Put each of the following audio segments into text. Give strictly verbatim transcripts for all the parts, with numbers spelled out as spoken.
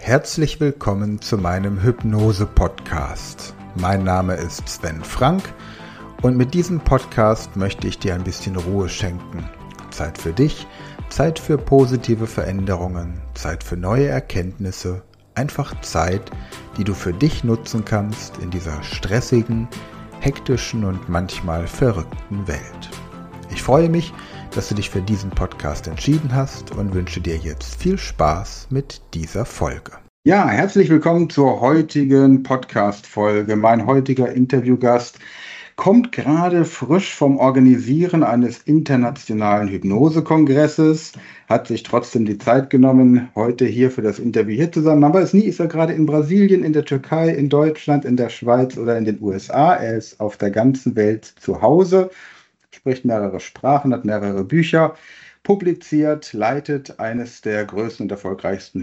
Herzlich willkommen zu meinem Hypnose-Podcast. Mein Name ist Sven Frank und mit diesem Podcast möchte ich dir ein bisschen Ruhe schenken. Zeit für dich, Zeit für positive Veränderungen, Zeit für neue Erkenntnisse, einfach Zeit, die du für dich nutzen kannst in dieser stressigen, hektischen und manchmal verrückten Welt. Ich freue mich, dass du dich für diesen Podcast entschieden hast und wünsche dir jetzt viel Spaß mit dieser Folge. Ja, herzlich willkommen zur heutigen Podcast-Folge. Mein heutiger Interviewgast kommt gerade frisch vom Organisieren eines internationalen Hypnosekongresses, hat sich trotzdem die Zeit genommen, heute hier für das Interview hier zu sein. Man weiß nie, ist er gerade in Brasilien, in der Türkei, in Deutschland, in der Schweiz oder in den U S A. Er ist auf der ganzen Welt zu Hause, spricht mehrere Sprachen, hat mehrere Bücher, publiziert, leitet eines der größten und erfolgreichsten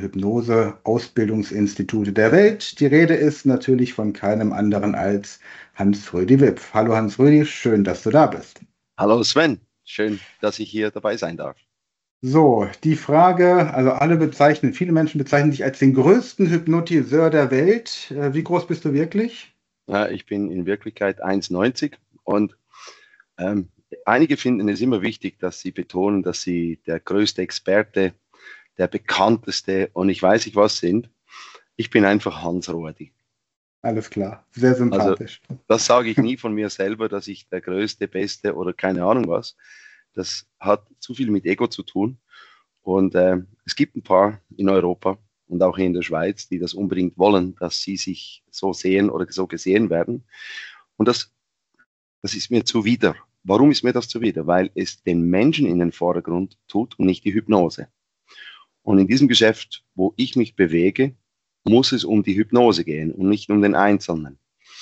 Hypnose-Ausbildungsinstitute der Welt. Die Rede ist natürlich von keinem anderen als Hans-Rödi Wipf. Hallo Hans-Rödi, schön, dass du da bist. Hallo Sven, schön, dass ich hier dabei sein darf. So, die Frage, also alle bezeichnen, viele Menschen bezeichnen dich als den größten Hypnotiseur der Welt. Wie groß bist du wirklich? Ja, ich bin in Wirklichkeit eins neunzig und ähm, einige finden es immer wichtig, dass sie betonen, dass sie der größte Experte, der bekannteste und ich weiß nicht was sind. Ich bin einfach Hans-Rödi. Alles klar, sehr sympathisch. Also, das sage ich nie von mir selber, dass ich der größte, beste oder keine Ahnung was. Das hat zu viel mit Ego zu tun. Und äh, es gibt ein paar in Europa und auch hier in der Schweiz, die das unbedingt wollen, dass sie sich so sehen oder so gesehen werden. Und das, das ist mir zuwider. Warum ist mir das zuwider? Weil es den Menschen in den Vordergrund tut und nicht die Hypnose. Und in diesem Geschäft, wo ich mich bewege, muss es um die Hypnose gehen und nicht um den Einzelnen.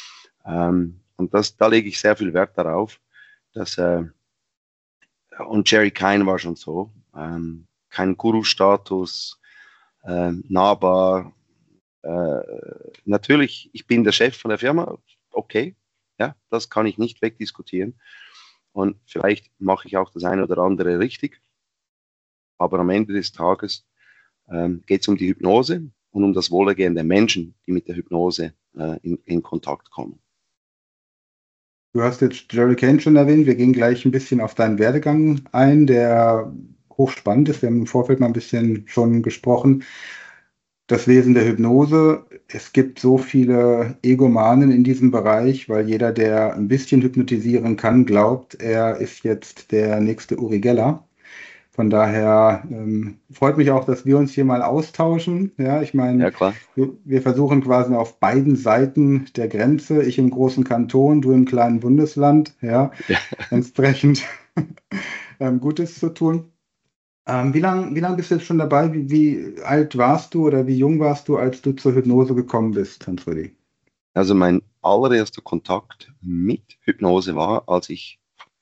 Ähm, und das, da lege ich sehr viel Wert darauf, dass, äh, und Jerry Kein war schon so, ähm, kein Guru-Status, äh, nahbar. Äh, natürlich, ich bin der Chef von der Firma, okay, ja, das kann ich nicht wegdiskutieren. Und vielleicht mache ich auch das eine oder andere richtig. Aber am Ende des Tages ähm, geht es um die Hypnose und um das Wohlergehen der Menschen, die mit der Hypnose äh, in, in Kontakt kommen. Du hast jetzt Jerry Kane schon erwähnt. Wir gehen gleich ein bisschen auf deinen Werdegang ein, der hochspannend ist. Wir haben im Vorfeld mal ein bisschen schon gesprochen. Das Wesen der Hypnose. Es gibt so viele Egomanen in diesem Bereich, weil jeder, der ein bisschen hypnotisieren kann, glaubt, er ist jetzt der nächste Uri Geller. Von daher ähm, freut mich auch, dass wir uns hier mal austauschen. Ja, ich meine, ja, klar. wir, wir versuchen quasi auf beiden Seiten der Grenze, ich im großen Kanton, du im kleinen Bundesland, ja, ja. entsprechend ähm, Gutes zu tun. Ähm, wie lange wie lang bist du jetzt schon dabei? Wie, wie alt warst du oder wie jung warst du, als du zur Hypnose gekommen bist, Hans-Rödi? Also mein allererster Kontakt mit Hypnose war, als ich,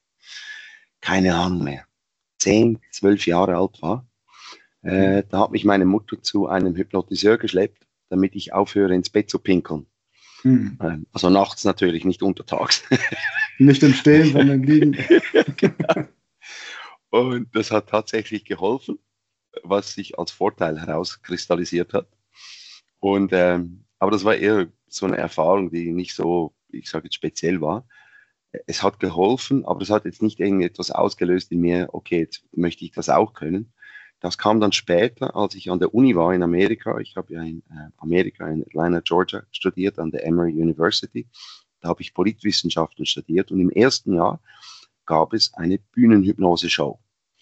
keine Ahnung mehr, zehn, zwölf Jahre alt war. Äh, da hat mich meine Mutter zu einem Hypnotiseur geschleppt, damit ich aufhöre, ins Bett zu pinkeln. Hm. Ähm, also nachts natürlich, nicht untertags. Nicht im Stehen, sondern im Liegen. Genau. Und das hat tatsächlich geholfen, was sich als Vorteil herauskristallisiert hat. Und, ähm, aber das war eher so eine Erfahrung, die nicht so, ich sage jetzt speziell war. Es hat geholfen, aber es hat jetzt nicht irgendetwas ausgelöst in mir, okay, jetzt möchte ich das auch können. Das kam dann später, als ich an der Uni war in Amerika. Ich habe ja in äh, Amerika, in Atlanta, Georgia studiert, an der Emory University. Da habe ich Politwissenschaften studiert und im ersten Jahr gab es eine Bühnenhypnose-Show.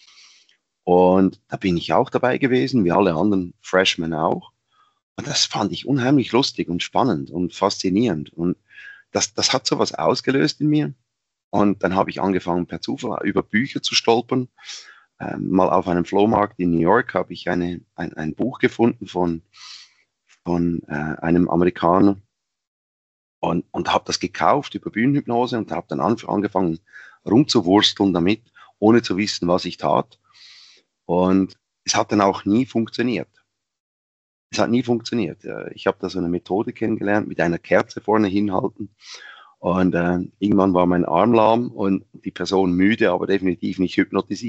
Und da bin ich auch dabei gewesen, wie alle anderen Freshmen auch. Und das fand ich unheimlich lustig und spannend und faszinierend. Und das, das hat so was ausgelöst in mir. Und dann habe ich angefangen, per Zufall über Bücher zu stolpern. Ähm, mal auf einem Flohmarkt in New York habe ich eine, ein, ein Buch gefunden von, von äh, einem Amerikaner und, und habe das gekauft über Bühnenhypnose und habe dann an, angefangen rumzuwursteln damit, ohne zu wissen, was ich tat. Und es hat dann auch nie funktioniert. Es hat nie funktioniert. Ich habe da so eine Methode kennengelernt, mit einer Kerze vorne hinhalten. Und äh, irgendwann war mein Arm lahm und die Person müde, aber definitiv nicht hypnotisiert.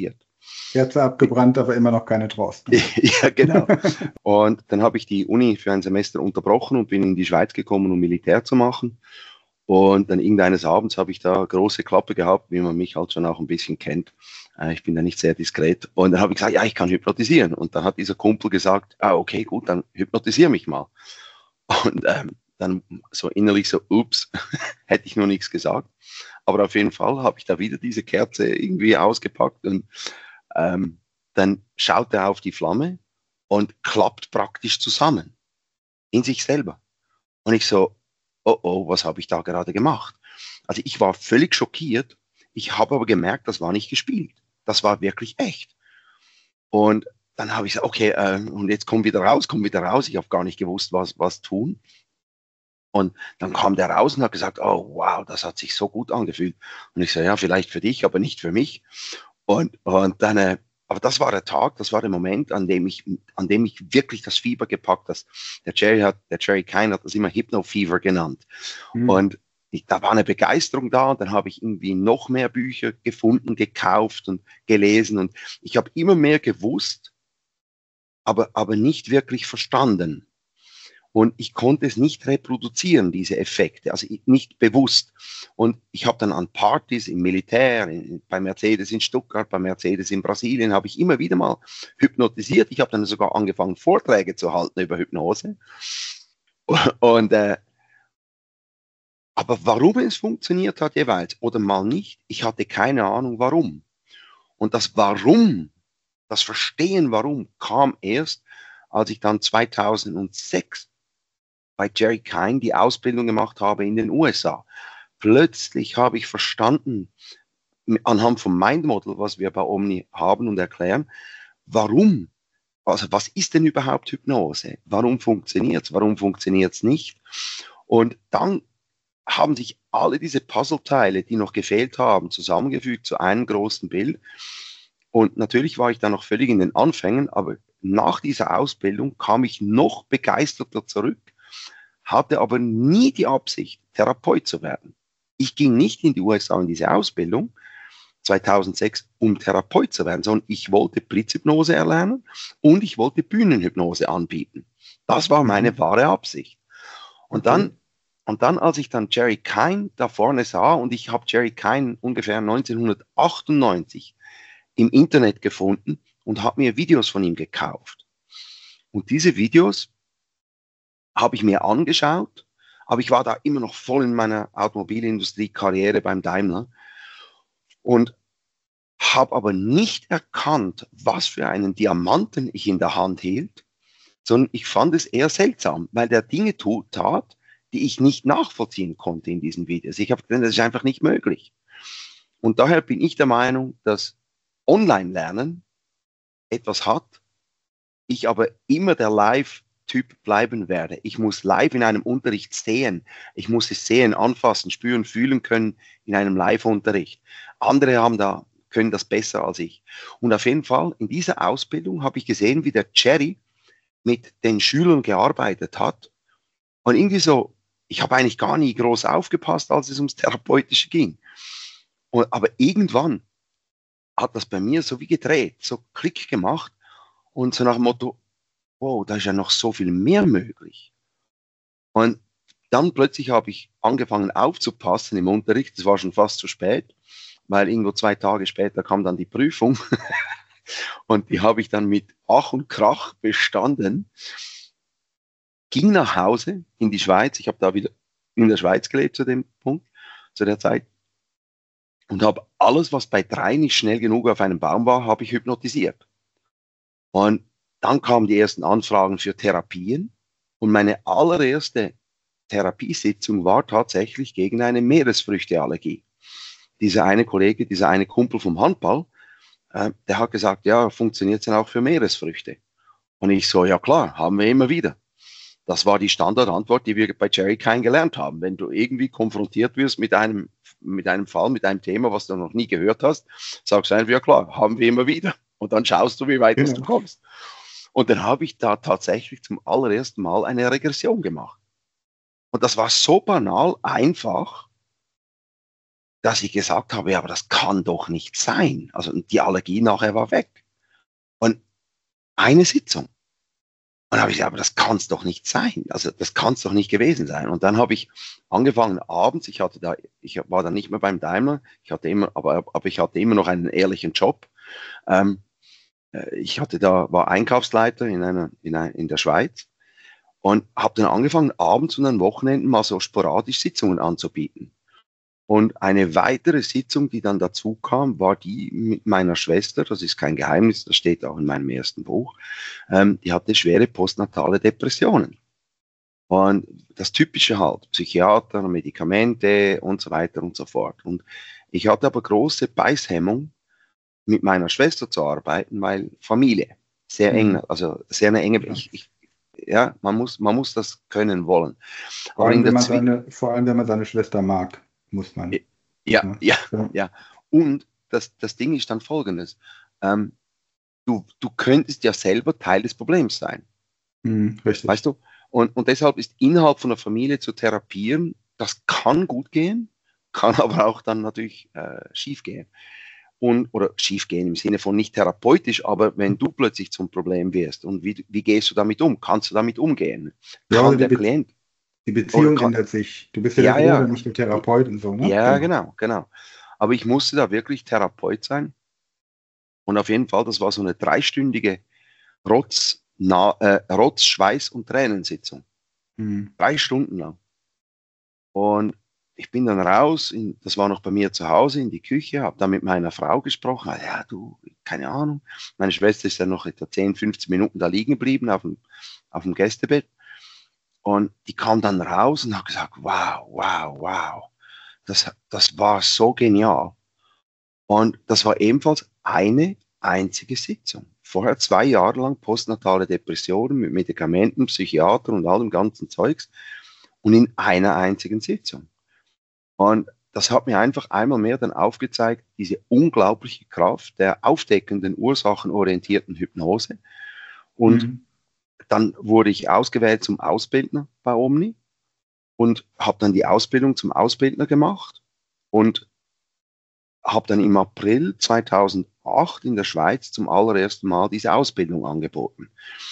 Kerze abgebrannt, aber immer noch keine draußen. Ja, genau. Und dann habe ich die Uni für ein Semester unterbrochen und bin in die Schweiz gekommen, um Militär zu machen. Und dann irgendeines Abends habe ich da große Klappe gehabt, wie man mich halt schon auch ein bisschen kennt. Äh, Ich bin da nicht sehr diskret. Und dann habe ich gesagt, ja, ich kann hypnotisieren. Und dann hat dieser Kumpel gesagt, ah, okay, gut, dann hypnotisiere mich mal. Und ähm, dann so innerlich so, ups, hätte ich nur nichts gesagt. Aber auf jeden Fall habe ich da wieder diese Kerze irgendwie ausgepackt und ähm, dann schaut er auf die Flamme und klappt praktisch zusammen in sich selber. Und ich so, oh oh, was habe ich da gerade gemacht? Also ich war völlig schockiert. Ich habe aber gemerkt, das war nicht gespielt. Das war wirklich echt. Und dann habe ich gesagt, okay, äh, und jetzt komm wieder raus, komm wieder raus. Ich habe gar nicht gewusst, was, was tun. Und dann kam der raus und hat gesagt, oh wow, das hat sich so gut angefühlt. Und ich so, ja, vielleicht für dich, aber nicht für mich. Und, und dann, äh, aber das war der Tag, das war der Moment, an dem ich, an dem ich wirklich das Fieber gepackt habe. Der Jerry hat, der Jerry Kine hat das immer Hypno-Fever genannt. Mhm. Und ich, da war eine Begeisterung da und dann habe ich irgendwie noch mehr Bücher gefunden, gekauft und gelesen und ich habe immer mehr gewusst, aber, aber nicht wirklich verstanden. Und ich konnte es nicht reproduzieren, diese Effekte, also nicht bewusst. Und ich habe dann an Partys im Militär, in, bei Mercedes in Stuttgart, bei Mercedes in Brasilien, habe ich immer wieder mal hypnotisiert. Ich habe dann sogar angefangen, Vorträge zu halten über Hypnose. Und, äh, aber warum es funktioniert hat jeweils oder mal nicht, ich hatte keine Ahnung warum. Und das Warum, das Verstehen warum, kam erst, als ich dann zweitausendsechs bei Jerry Kine die Ausbildung gemacht habe in den U S A. Plötzlich habe ich verstanden, anhand vom Mind Model, was wir bei Omni haben und erklären, warum, also was ist denn überhaupt Hypnose? Warum funktioniert es? Warum funktioniert es nicht? Und dann haben sich alle diese Puzzleteile, die noch gefehlt haben, zusammengefügt zu einem großen Bild. Und natürlich war ich da noch völlig in den Anfängen, aber nach dieser Ausbildung kam ich noch begeisterter zurück, hatte aber nie die Absicht, Therapeut zu werden. Ich ging nicht in die U S A in diese Ausbildung zweitausendsechs, um Therapeut zu werden, sondern ich wollte Blitzhypnose erlernen und ich wollte Bühnenhypnose anbieten. Das war meine wahre Absicht. Und okay. dann, und dann, als ich dann Jerry Kine da vorne sah, und ich habe Jerry Kine ungefähr neunzehnhundertachtundneunzig im Internet gefunden und habe mir Videos von ihm gekauft. Und diese Videos habe ich mir angeschaut, aber ich war da immer noch voll in meiner Automobilindustrie-Karriere beim Daimler und habe aber nicht erkannt, was für einen Diamanten ich in der Hand hielt, sondern ich fand es eher seltsam, weil der Dinge tat, die ich nicht nachvollziehen konnte in diesen Videos. Ich habe gedacht, das ist einfach nicht möglich. Und daher bin ich der Meinung, dass Online-Lernen etwas hat, ich aber immer der Live-Typ bleiben werde. Ich muss live in einem Unterricht sehen. Ich muss es sehen, anfassen, spüren, fühlen können in einem Live-Unterricht. Andere haben da, können das besser als ich. Und auf jeden Fall, in dieser Ausbildung habe ich gesehen, wie der Jerry mit den Schülern gearbeitet hat. Und irgendwie so, ich habe eigentlich gar nie groß aufgepasst, als es ums Therapeutische ging. Und, aber irgendwann hat das bei mir so wie gedreht, so Klick gemacht und so nach dem Motto, wow, da ist ja noch so viel mehr möglich. Und dann plötzlich habe ich angefangen aufzupassen im Unterricht, das war schon fast zu spät, weil irgendwo zwei Tage später kam dann die Prüfung und die habe ich dann mit Ach und Krach bestanden, ging nach Hause in die Schweiz, ich habe da wieder in der Schweiz gelebt zu dem Punkt, zu der Zeit, und habe alles, was bei drei nicht schnell genug auf einem Baum war, habe ich hypnotisiert. Und dann kamen die ersten Anfragen für Therapien und meine allererste Therapiesitzung war tatsächlich gegen eine Meeresfrüchteallergie. Dieser eine Kollege, dieser eine Kumpel vom Handball, äh, der hat gesagt, ja, funktioniert es denn auch für Meeresfrüchte? Und ich so, ja klar, haben wir immer wieder. Das war die Standardantwort, die wir bei Jerry Kine gelernt haben. Wenn du irgendwie konfrontiert wirst mit einem, mit einem Fall, mit einem Thema, was du noch nie gehört hast, sagst du einfach, ja klar, haben wir immer wieder. Und dann schaust du, wie weit genau. du kommst. Und dann habe ich da tatsächlich zum allerersten Mal eine Regression gemacht. Und das war so banal, einfach. dass ich gesagt habe, ja, aber das kann doch nicht sein. Also die Allergie nachher war weg. Und eine Sitzung. Und dann habe ich gesagt, aber das kann es doch nicht sein. Also das kann es doch nicht gewesen sein. Und dann habe ich angefangen abends, ich hatte da, ich war dann nicht mehr beim Daimler, ich hatte immer, aber, aber ich hatte immer noch einen ehrlichen Job. Ähm, ich hatte da, war Einkaufsleiter in einer, in, einer, in der Schweiz und habe dann angefangen, abends und an Wochenenden mal so sporadisch Sitzungen anzubieten. Und eine weitere Sitzung, die dann dazu kam, war die mit meiner Schwester. Das ist kein Geheimnis, das steht auch in meinem ersten Buch. Ähm, die hatte schwere postnatale Depressionen. Und das Typische halt, Psychiater, Medikamente und so weiter und so fort. Und ich hatte aber große Beißhemmung, mit meiner Schwester zu arbeiten, weil Familie, sehr eng, also sehr eine enge, ich, ich, ja, man muss, man muss das können wollen. Vor allem, wenn man seine, vor allem, wenn man seine Schwester mag. Muss man. Ja, ja, ja, ja. Und das, das Ding ist dann folgendes. Ähm, du, du könntest ja selber Teil des Problems sein. Mhm, richtig. Weißt du? Und, und deshalb ist innerhalb von der Familie zu therapieren, das kann gut gehen, kann aber auch dann natürlich äh, schief gehen. Und, oder schief gehen im Sinne von nicht therapeutisch, aber wenn du plötzlich zum Problem wirst und wie, wie gehst du damit um? Kannst du damit umgehen? Ja, kann also der die Klient Die Beziehung kann, ändert sich. Du bist ja, ja der ja, Bruder, nicht der Therapeut und so, ne? Ja, genau. genau, genau. Aber ich musste da wirklich Therapeut sein. Und auf jeden Fall, das war so eine dreistündige Rotz, na, äh, Rotz, Schweiß und Tränensitzung. Mhm. Drei Stunden lang. Und ich bin dann raus, in, das war noch bei mir zu Hause in die Küche, habe da mit meiner Frau gesprochen. Ja, du, keine Ahnung. Meine Schwester ist dann noch etwa zehn, fünfzehn Minuten da liegen geblieben auf dem, auf dem Gästebett. Und die kam dann raus und hat gesagt, wow, wow, wow. Das, das war so genial. Und das war ebenfalls eine einzige Sitzung. Vorher zwei Jahre lang postnatale Depressionen mit Medikamenten, Psychiater und allem ganzen Zeugs. Und in einer einzigen Sitzung. Und das hat mir einfach einmal mehr dann aufgezeigt, diese unglaubliche Kraft der aufdeckenden, ursachenorientierten Hypnose. Und Mhm. dann wurde ich ausgewählt zum Ausbildner bei Omni und habe dann die Ausbildung zum Ausbildner gemacht und habe dann im April zweitausendacht in der Schweiz zum allerersten Mal diese Ausbildung angeboten.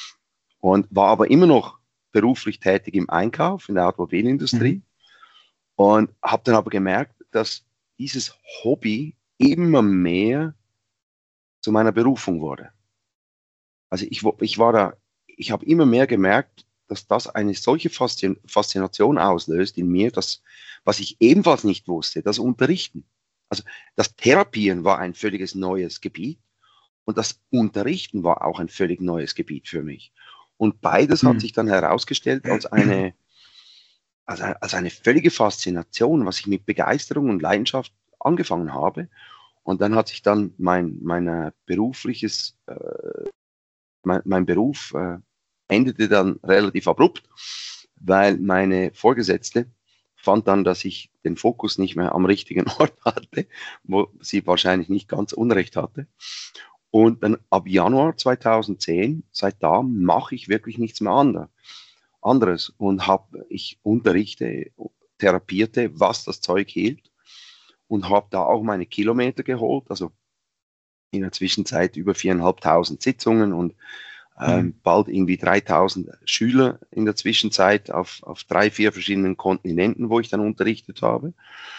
Und war aber immer noch beruflich tätig im Einkauf, in der Automobilindustrie. Mhm. Und habe dann aber gemerkt, dass dieses Hobby immer mehr zu meiner Berufung wurde. Also ich, ich war da, ich habe immer mehr gemerkt, dass das eine solche Faszination auslöst in mir, dass, was ich ebenfalls nicht wusste, das Unterrichten. Also das Therapieren war ein völliges neues Gebiet und das Unterrichten war auch ein völlig neues Gebiet für mich. Und beides hm. hat sich dann herausgestellt als eine, als, eine, als eine völlige Faszination, was ich mit Begeisterung und Leidenschaft angefangen habe. Und dann hat sich dann mein, mein berufliches, äh, mein, mein Beruf äh, endete dann relativ abrupt, weil meine Vorgesetzte fand dann, dass ich den Fokus nicht mehr am richtigen Ort hatte, wo sie wahrscheinlich nicht ganz Unrecht hatte. Und dann ab Januar zweitausendzehn, seit da mache ich wirklich nichts mehr anderes. anderes und habe, ich unterrichte, therapierte, was das Zeug hielt und habe da auch meine Kilometer geholt, also in der Zwischenzeit über viereinhalbtausend Sitzungen und ähm, mhm. bald irgendwie dreitausend Schüler in der Zwischenzeit auf, auf drei, vier verschiedenen Kontinenten, wo ich dann unterrichtet habe.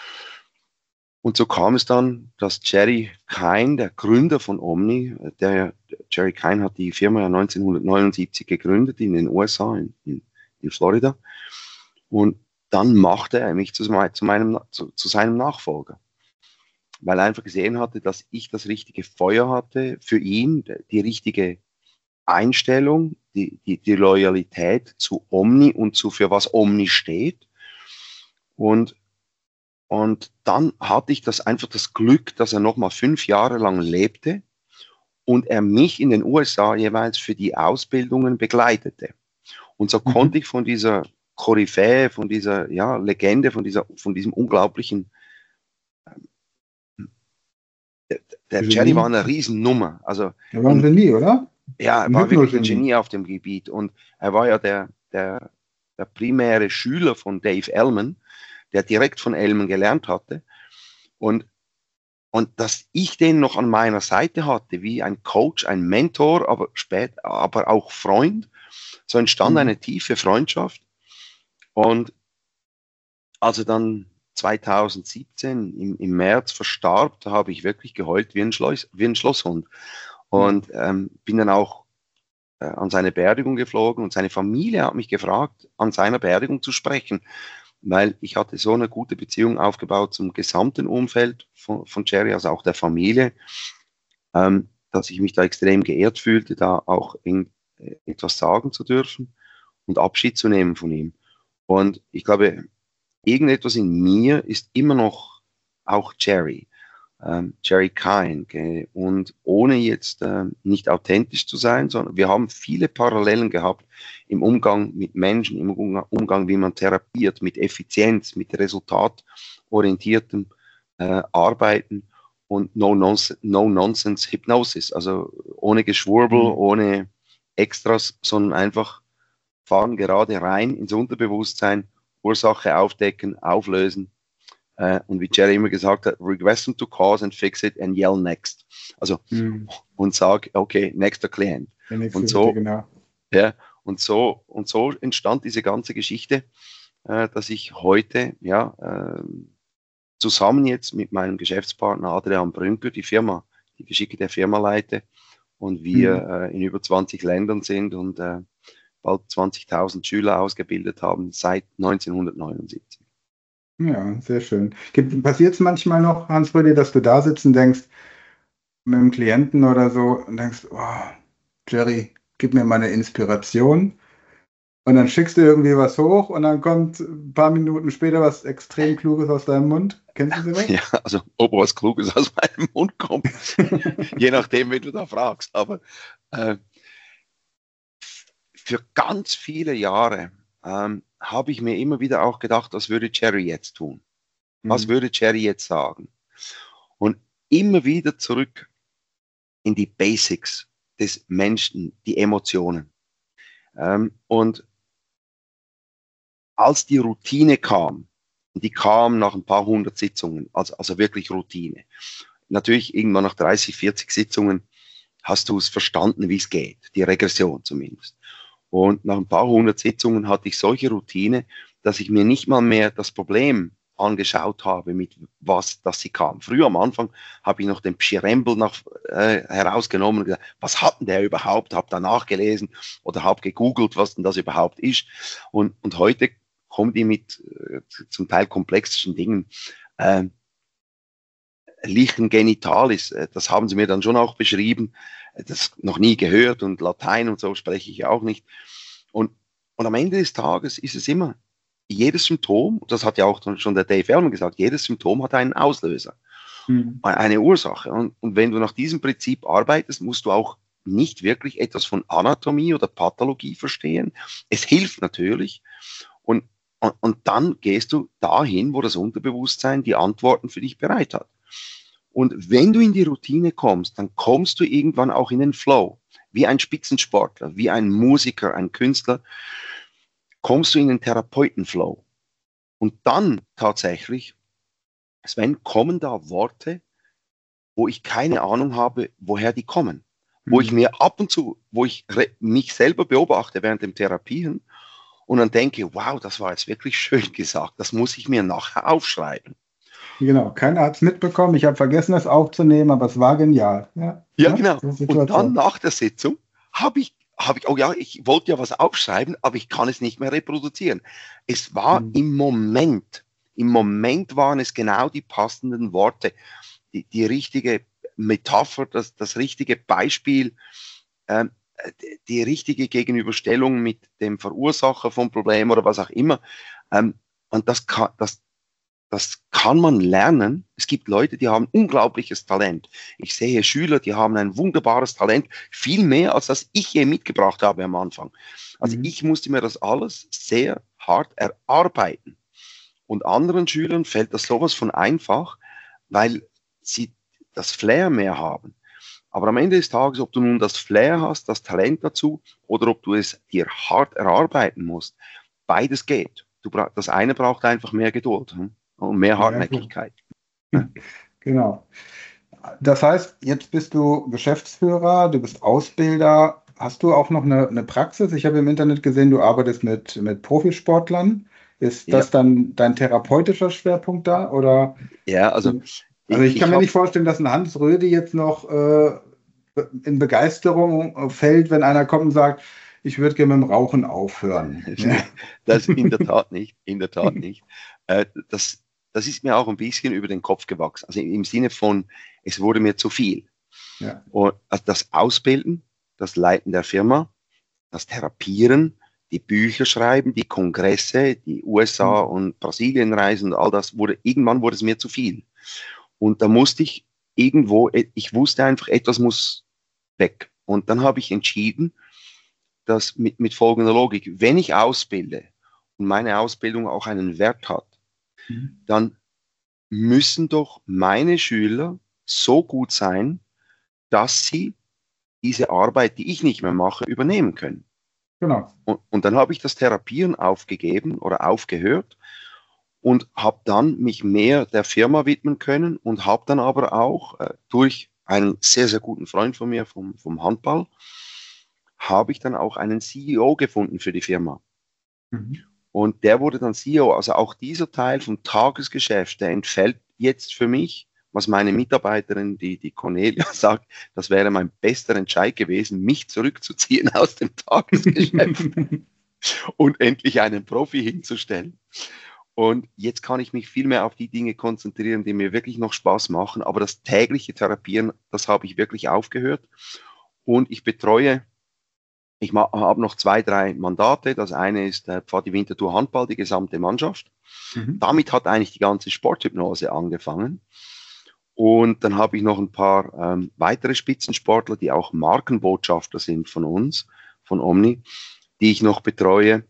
Und so kam es dann, dass Jerry Kein, der Gründer von Omni, der Jerry Kein hat die Firma ja neunzehnhundertneunundsiebzig gegründet in den U S A, in, in, in Florida. Und dann machte er mich zu, zu, meinem, zu, zu seinem Nachfolger. Weil er einfach gesehen hatte, dass ich das richtige Feuer hatte für ihn, die richtige Einstellung, die, die, die Loyalität zu Omni und zu für was Omni steht. Und, und dann hatte ich das einfach das Glück, dass er noch mal fünf Jahre lang lebte und er mich in den U S A jeweils für die Ausbildungen begleitete. Und so mhm. konnte ich von dieser Koryphäe, von dieser ja, Legende, von, dieser, von diesem unglaublichen Der, der Jerry war eine Riesennummer. Also er war ein Genie, oder? Ja, er ein war wirklich ein Genie auf dem Gebiet. Und er war ja der, der, der primäre Schüler von Dave Ellman, der direkt von Ellman gelernt hatte. Und, und dass ich den noch an meiner Seite hatte, wie ein Coach, ein Mentor, aber spät, aber auch Freund, so entstand Mhm. eine tiefe Freundschaft. Und als er dann zweitausendsiebzehn im, im März verstarb, da habe ich wirklich geheult wie ein, Schleus, wie ein Schlosshund. Und ähm, bin dann auch äh, an seine Beerdigung geflogen und seine Familie hat mich gefragt, an seiner Beerdigung zu sprechen, weil ich hatte so eine gute Beziehung aufgebaut zum gesamten Umfeld von, von Jerry, also auch der Familie, ähm, dass ich mich da extrem geehrt fühlte, da auch in, äh, etwas sagen zu dürfen und Abschied zu nehmen von ihm. Und ich glaube, irgendetwas in mir ist immer noch auch Jerry, ähm, Jerry Kine. Okay? Und ohne jetzt äh, nicht authentisch zu sein, sondern wir haben viele Parallelen gehabt im Umgang mit Menschen, im Umgang, Umgang wie man therapiert, mit Effizienz, mit resultatorientiertem äh, Arbeiten und No-Nonsense No Hypnosis, also ohne Geschwurbel, Mhm. ohne Extras, sondern einfach fahren gerade rein ins Unterbewusstsein, Ursache aufdecken, auflösen. Äh, und wie Jerry immer gesagt hat, regress them to cause and fix it and yell next. Also, Mhm. und sag, okay, nächster Klient. Der nächste Und bitte, so, genau. ja, und so, und so entstand diese ganze Geschichte, äh, dass ich heute, ja, äh, zusammen jetzt mit meinem Geschäftspartner Adrian Brünker die Firma, die Geschicke der Firma leite und wir Mhm. äh, in über zwanzig Ländern sind und äh, bald zwanzigtausend Schüler ausgebildet haben seit neunzehnhundertneunundsiebzig. Ja, sehr schön. Passiert es manchmal noch, Hans-Rüdi, dass du da sitzt und denkst, mit einem Klienten oder so, und denkst, oh, Jerry, gib mir mal eine Inspiration. Und dann schickst du irgendwie was hoch und dann kommt ein paar Minuten später was extrem Kluges aus deinem Mund. Kennst du sowas? Ja, also ob was Kluges aus meinem Mund kommt, je nachdem, wie du da fragst. Aber äh, für ganz viele Jahre ähm, habe ich mir immer wieder auch gedacht, was würde Jerry jetzt tun? Was Mhm. würde Jerry jetzt sagen? Und immer wieder zurück in die Basics des Menschen, die Emotionen. Ähm, und als die Routine kam, und die kam nach ein paar hundert Sitzungen, also, also wirklich Routine. Natürlich irgendwann nach dreißig, vierzig Sitzungen hast du es verstanden, wie es geht, die Regression zumindest. Und nach ein paar hundert Sitzungen hatte ich solche Routine, dass ich mir nicht mal mehr das Problem angeschaut habe, mit was das sie kam. Früher am Anfang habe ich noch den Pschirembel nach, äh, herausgenommen und gesagt, was hat denn der überhaupt? Habe da nachgelesen oder habe gegoogelt, was denn das überhaupt ist. Und, und heute kommen die mit äh, zum Teil komplexischen Dingen. Äh, Lichen genitalis, äh, das haben sie mir dann schon auch beschrieben, äh, das noch nie gehört und Latein und so spreche ich auch nicht. Und, und am Ende des Tages ist es immer, jedes Symptom, das hat ja auch schon der Dave Ehrman gesagt, jedes Symptom hat einen Auslöser, Mhm. eine Ursache. Und, und wenn du nach diesem Prinzip arbeitest, musst du auch nicht wirklich etwas von Anatomie oder Pathologie verstehen. Es hilft natürlich. Und, und, und dann gehst du dahin, wo das Unterbewusstsein die Antworten für dich bereit hat. Und wenn du in die Routine kommst, dann kommst du irgendwann auch in den Flow. Wie ein Spitzensportler, wie ein Musiker, ein Künstler, kommst du in den Therapeutenflow. Und dann tatsächlich, Sven, kommen da Worte, wo ich keine Ahnung habe, woher die kommen. Wo ich Mhm. mir ab und zu, wo ich mich selber beobachte während dem Therapieren und dann denke, wow, das war jetzt wirklich schön gesagt, das muss ich mir nachher aufschreiben. Genau, keiner hat es mitbekommen. Ich habe vergessen, das aufzunehmen, aber es war genial. Ja, Ja, ne? genau. So eine Und dann Situation. nach der Sitzung habe ich, habe ich, oh ja, ich wollte ja was aufschreiben, aber ich kann es nicht mehr reproduzieren. Es war Mhm. im Moment, im Moment waren es genau die passenden Worte, die, die richtige Metapher, das, das richtige Beispiel, ähm, die, die richtige Gegenüberstellung mit dem Verursacher vom Problem oder was auch immer. Ähm, und das kann, das, das kann man lernen. Es gibt Leute, die haben unglaubliches Talent. Ich sehe Schüler, die haben ein wunderbares Talent, viel mehr, als das ich je mitgebracht habe am Anfang. Also Mhm. ich musste mir das alles sehr hart erarbeiten. Und anderen Schülern fällt das sowas von einfach, weil sie das Flair mehr haben. Aber am Ende des Tages, ob du nun das Flair hast, das Talent dazu, oder ob du es dir hart erarbeiten musst, beides geht. Du bra- das eine braucht einfach mehr Geduld, hm? Und mehr Ja, klar. Hartnäckigkeit. Genau. Das heißt, jetzt bist du Geschäftsführer, du bist Ausbilder. Hast du auch noch eine, eine Praxis? Ich habe im Internet gesehen, du arbeitest mit, mit Profisportlern. Ist Ja, das dann dein therapeutischer Schwerpunkt da? Oder ja, also also ich, ich kann ich mir habe, nicht vorstellen, dass ein Hans Röde jetzt noch äh, in Begeisterung äh, fällt, wenn einer kommt und sagt, ich würde gerne mit dem Rauchen aufhören. Ja. das in der Tat nicht, in der Tat nicht. Äh, das, das ist mir auch ein bisschen über den Kopf gewachsen. Also im Sinne von, es wurde mir zu viel. Ja. Und also das Ausbilden, das Leiten der Firma, das Therapieren, die Bücher schreiben, die Kongresse, die U S A und Brasilien reisen und all das wurde, irgendwann wurde es mir zu viel. Und da musste ich irgendwo, ich wusste einfach, etwas muss weg. Und dann habe ich entschieden, dass mit, mit folgender Logik, wenn ich ausbilde und meine Ausbildung auch einen Wert hat, dann müssen doch meine Schüler so gut sein, dass sie diese Arbeit, die ich nicht mehr mache, übernehmen können. Genau. Und, und dann habe ich das Therapieren aufgegeben oder aufgehört und habe dann mich mehr der Firma widmen können und habe dann aber auch äh, durch einen sehr, sehr guten Freund von mir vom, vom Handball, habe ich dann auch einen C E O gefunden für die Firma. Mhm. Und der wurde dann C E O. Also auch dieser Teil vom Tagesgeschäft, der entfällt jetzt für mich, was meine Mitarbeiterin, die, die Cornelia, sagt, das wäre mein bester Entscheid gewesen, mich zurückzuziehen aus dem Tagesgeschäft und endlich einen Profi hinzustellen. Und jetzt kann ich mich viel mehr auf die Dinge konzentrieren, die mir wirklich noch Spaß machen. Aber das tägliche Therapieren, das habe ich wirklich aufgehört. Und ich betreue, ich habe noch zwei, drei Mandate. Das eine ist der Pfadi Winterthur Handball, die gesamte Mannschaft. Mhm. Damit hat eigentlich die ganze Sporthypnose angefangen. Und dann habe ich noch ein paar ähm, weitere Spitzensportler, die auch Markenbotschafter sind von uns, von Omni, die ich noch betreue.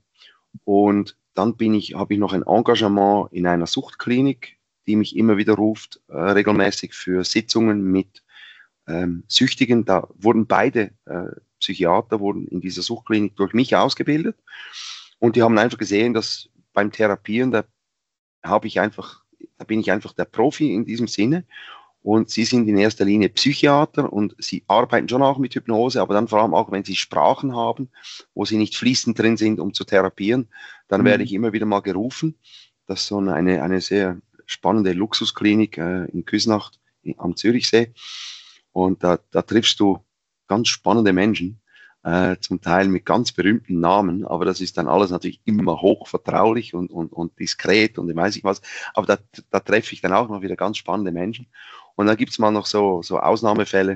Und dann bin ich, habe ich noch ein Engagement in einer Suchtklinik, die mich immer wieder ruft, äh, regelmäßig für Sitzungen mit ähm, Süchtigen. Da wurden beide äh, Psychiater wurden in dieser Suchtklinik durch mich ausgebildet. Und die haben einfach gesehen, dass beim Therapieren, da habe ich einfach, da bin ich einfach der Profi in diesem Sinne. Und sie sind in erster Linie Psychiater und sie arbeiten schon auch mit Hypnose, aber dann vor allem auch, wenn sie Sprachen haben, wo sie nicht fließend drin sind, um zu therapieren, dann werde ich Mhm. immer wieder mal gerufen. Das ist so eine, eine sehr spannende Luxusklinik äh, in Küsnacht am Zürichsee. Und da, da triffst du ganz spannende Menschen, äh, zum Teil mit ganz berühmten Namen, aber das ist dann alles natürlich immer hochvertraulich und, und, und diskret und weiß ich was. Aber da, da treffe ich dann auch noch wieder ganz spannende Menschen. Und dann gibt es mal noch so, so Ausnahmefälle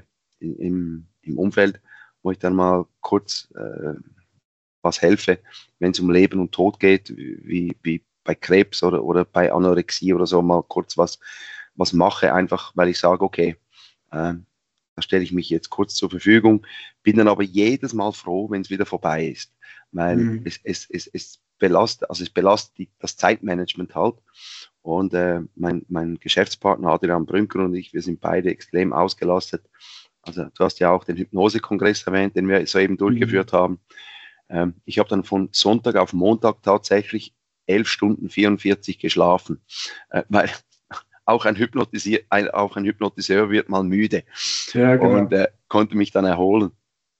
im, im Umfeld, wo ich dann mal kurz äh, was helfe, wenn es um Leben und Tod geht, wie, wie bei Krebs oder, oder bei Anorexie oder so, mal kurz was, was mache, einfach weil ich sage, okay, äh, da stelle ich mich jetzt kurz zur Verfügung, bin dann aber jedes Mal froh, wenn es wieder vorbei ist, weil Mhm. es, es, es, es belastet, also es belastet die, das Zeitmanagement halt. Und äh, mein, mein Geschäftspartner Adrian Brünker und ich, wir sind beide extrem ausgelastet. Also du hast ja auch den Hypnosekongress erwähnt, den wir soeben Mhm. durchgeführt haben. Ähm, ich habe dann von Sonntag auf Montag tatsächlich elf Stunden vierundvierzig geschlafen, äh, weil auch ein, Hypnotisier ein, auch ein Hypnotiseur wird mal müde Ja, und genau. äh, konnte mich dann erholen.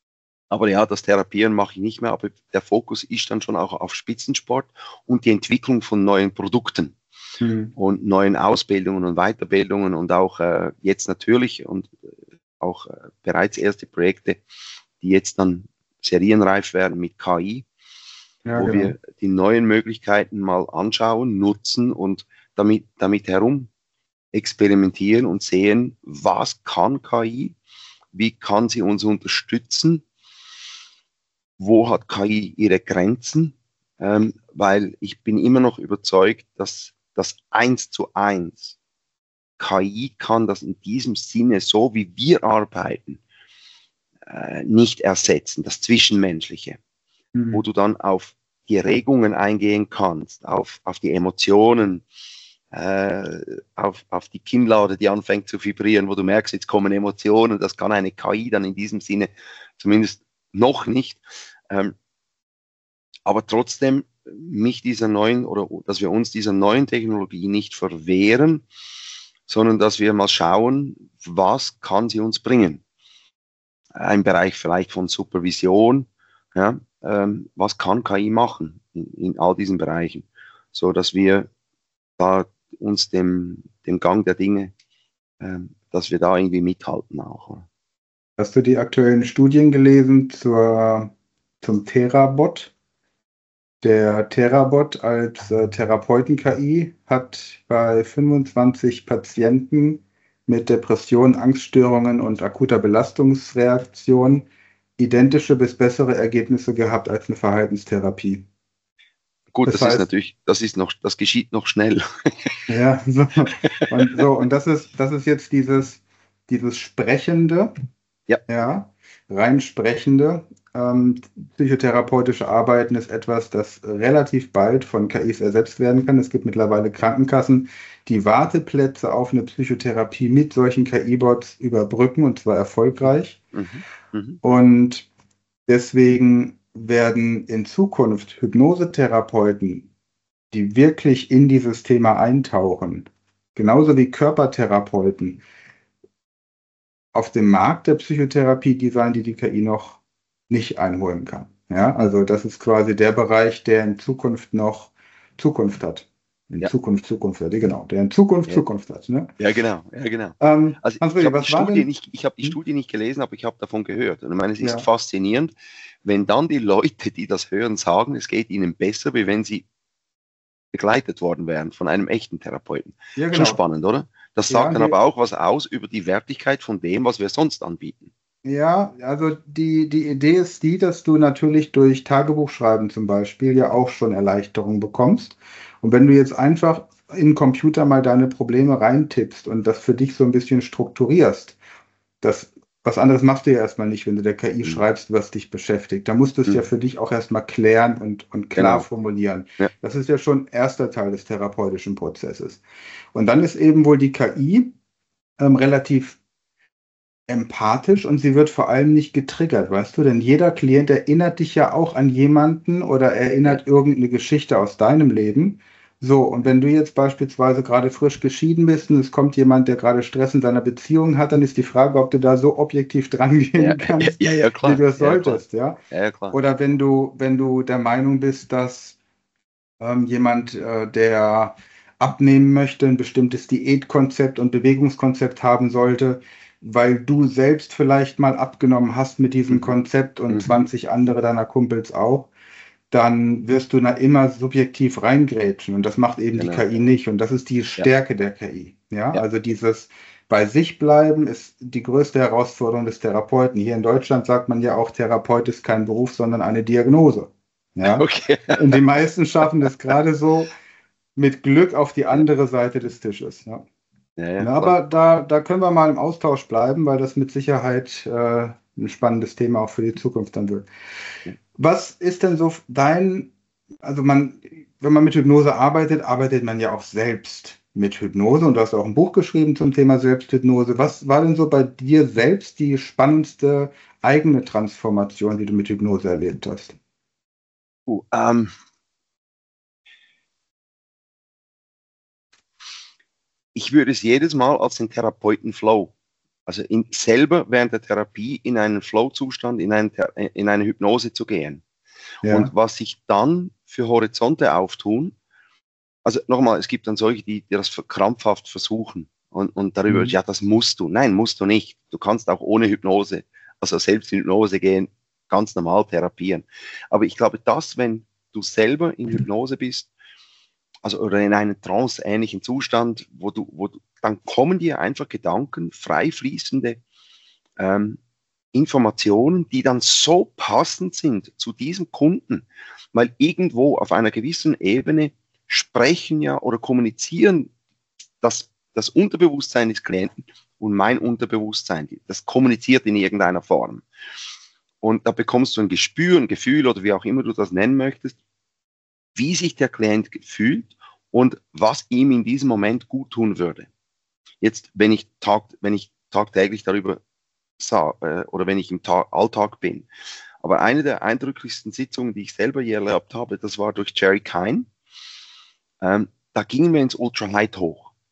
Aber ja, das Therapieren mache ich nicht mehr, aber der Fokus ist dann schon auch auf Spitzensport und die Entwicklung von neuen Produkten Mhm. und neuen Ausbildungen und Weiterbildungen und auch äh, jetzt natürlich und auch äh, bereits erste Projekte, die jetzt dann serienreif werden mit K I, Ja, wo genau. wir die neuen Möglichkeiten mal anschauen, nutzen und damit, damit herum experimentieren und sehen, was kann K I, wie kann sie uns unterstützen, wo hat K I ihre Grenzen, ähm, weil ich bin immer noch überzeugt, dass das eins zu eins K I kann das in diesem Sinne, so wie wir arbeiten, äh, nicht ersetzen, das Zwischenmenschliche, wo Mhm. du dann auf die Regungen eingehen kannst, auf, auf die Emotionen, äh, auf, auf die Kinnlade, die anfängt zu vibrieren, wo du merkst, jetzt kommen Emotionen, das kann eine K I dann in diesem Sinne zumindest noch nicht. Ähm, aber trotzdem mich dieser neuen oder dass wir uns dieser neuen Technologie nicht verwehren, sondern dass wir mal schauen, was kann sie uns bringen. Ein Bereich vielleicht von Supervision, ja, ähm, was kann K I machen in, in all diesen Bereichen, so dass wir da uns dem, dem Gang der Dinge, ähm, dass wir da irgendwie mithalten auch. Hast du die aktuellen Studien gelesen zur, zum Therabot? Der Therabot als äh, Therapeuten-K I hat bei fünfundzwanzig Patienten mit Depressionen, Angststörungen und akuter Belastungsreaktion identische bis bessere Ergebnisse gehabt als eine Verhaltenstherapie. Gut, Das das ist heißt, natürlich, das ist noch, das geschieht noch schnell. ja, so, und so, und das ist, das ist jetzt dieses, dieses Sprechende, Ja, ja, rein Sprechende. Ähm, psychotherapeutische Arbeiten ist etwas, das relativ bald von K Is ersetzt werden kann. Es gibt mittlerweile Krankenkassen, die Warteplätze auf eine Psychotherapie mit solchen K I-Bots überbrücken, und zwar erfolgreich. mhm. Mhm. Und deswegen werden in Zukunft Hypnosetherapeuten, die wirklich in dieses Thema eintauchen, genauso wie Körpertherapeuten, auf dem Markt der Psychotherapie die sein, die die K I noch nicht einholen kann. Ja, also das ist quasi der Bereich, der in Zukunft noch Zukunft hat. In Ja. Zukunft Zukunft hat, genau, der in Zukunft Ja. Zukunft hat. Ne? Ja, genau, ja, genau. Ähm, Also ich Hans-Rudi, habe die was war Studie denn? nicht, ich habe die Hm? Studie nicht gelesen, aber ich habe davon gehört. Und ich meine, es ist Ja, faszinierend, wenn dann die Leute, die das hören, sagen, es geht ihnen besser, wie wenn sie begleitet worden wären von einem echten Therapeuten. ja, Schon genau. spannend, oder? Das Ja, sagt dann die, aber auch was aus über die Wertigkeit von dem, was wir sonst anbieten. ja, also die, die Idee ist die, dass du natürlich durch Tagebuchschreiben zum Beispiel ja auch schon Erleichterung bekommst. Und wenn du jetzt einfach in den Computer mal deine Probleme reintippst und das für dich so ein bisschen strukturierst, das, was anderes machst du ja erstmal nicht, wenn du der K I Mhm. schreibst, was dich beschäftigt. Da musst du es ja Mhm. für dich auch erstmal klären und, und klar Genau. formulieren. Ja. Das ist ja schon erster Teil des therapeutischen Prozesses. Und dann ist eben wohl die K I ähm, relativ empathisch, und sie wird vor allem nicht getriggert, weißt du? Denn jeder Klient erinnert dich ja auch an jemanden oder Ja. erinnert irgendeine Geschichte aus deinem Leben. So, und wenn du jetzt beispielsweise gerade frisch geschieden bist und es kommt jemand, der gerade Stress in seiner Beziehung hat, dann ist die Frage, ob du da so objektiv dran Ja, gehen kannst, ja, ja, wie klar. du es Ja, klar. solltest, ja? Ja, klar. Oder wenn du, wenn du der Meinung bist, dass ähm, jemand, äh, der abnehmen möchte, ein bestimmtes Diätkonzept und Bewegungskonzept haben sollte, weil du selbst vielleicht mal abgenommen hast mit diesem Mhm. Konzept und Mhm. zwanzig andere deiner Kumpels auch, dann wirst du da immer subjektiv reingrätschen, und das macht eben die Genau. K I nicht, und das ist die Ja, Stärke der K I. Ja, ja. also dieses bei sich bleiben ist die größte Herausforderung des Therapeuten. Hier in Deutschland sagt man ja auch, Therapeut ist kein Beruf, sondern eine Diagnose. Ja, Okay. und die meisten schaffen das gerade so mit Glück auf die Ja, andere Seite des Tisches. Ja. ja, ja, Na, klar. aber da, da können wir mal im Austausch bleiben, weil das mit Sicherheit äh, ein spannendes Thema auch für die Zukunft dann wird. Ja. Was ist denn so dein, also man, wenn man mit Hypnose arbeitet, arbeitet man ja auch selbst mit Hypnose, und du hast auch ein Buch geschrieben zum Thema Selbsthypnose. Was war denn so bei dir selbst die spannendste eigene Transformation, die du mit Hypnose erlebt hast? Uh, ähm, ich würde es jedes Mal als den Therapeuten-Flow, also in, selber während der Therapie in einen Flow-Zustand, in, einen, Ther- in eine Hypnose zu gehen. Und Ja. was sich dann für Horizonte auftun, also nochmal, es gibt dann solche, die, die das krampfhaft versuchen und, und darüber, Mhm. ja, das musst du. Nein, musst du nicht. Du kannst auch ohne Hypnose, also selbst in Hypnose gehen, ganz normal therapieren. Aber ich glaube, dass, wenn du selber in Hypnose bist, also oder in einem trance-ähnlichen Zustand, wo du, wo du, dann kommen dir einfach Gedanken, frei fließende ähm, Informationen, die dann so passend sind zu diesem Kunden, weil irgendwo auf einer gewissen Ebene sprechen ja oder kommunizieren das, das Unterbewusstsein des Klienten und mein Unterbewusstsein, das kommuniziert in irgendeiner Form. Und da bekommst du ein Gespür, ein Gefühl oder wie auch immer du das nennen möchtest, wie sich der Klient fühlt und was ihm in diesem Moment gut tun würde. Jetzt, wenn ich, tag, wenn ich tagtäglich darüber sah, äh, oder wenn ich im Tag, Alltag bin. Aber eine der eindrücklichsten Sitzungen, die ich selber je erlebt habe, das war durch Jerry Kein. Ähm, da gingen wir ins Ultra Light hoch.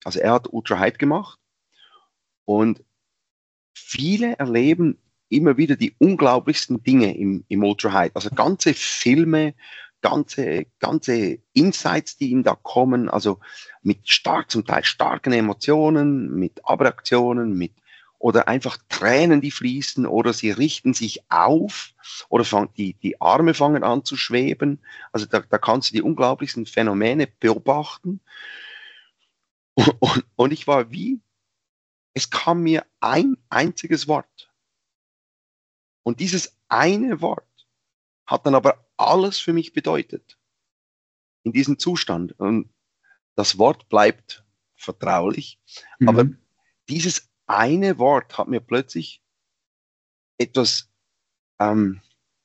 also er hat Ultra Height gemacht und viele erleben immer wieder die unglaublichsten Dinge im, im Ultra Height. Also ganze Filme, ganze, ganze Insights, die ihm da kommen, also mit stark, zum Teil starken Emotionen, mit Abreaktionen, mit oder einfach Tränen, die fließen, oder sie richten sich auf, oder fang, die, die Arme fangen an zu schweben. Also da, da kannst du die unglaublichsten Phänomene beobachten. Und, und, und ich war wie, es kam mir ein einziges Wort. Und dieses eine Wort hat dann aber alles für mich bedeutet. In diesem Zustand. Und das Wort bleibt vertraulich. Mhm. Aber dieses eine Wort hat mir plötzlich etwas, ähm,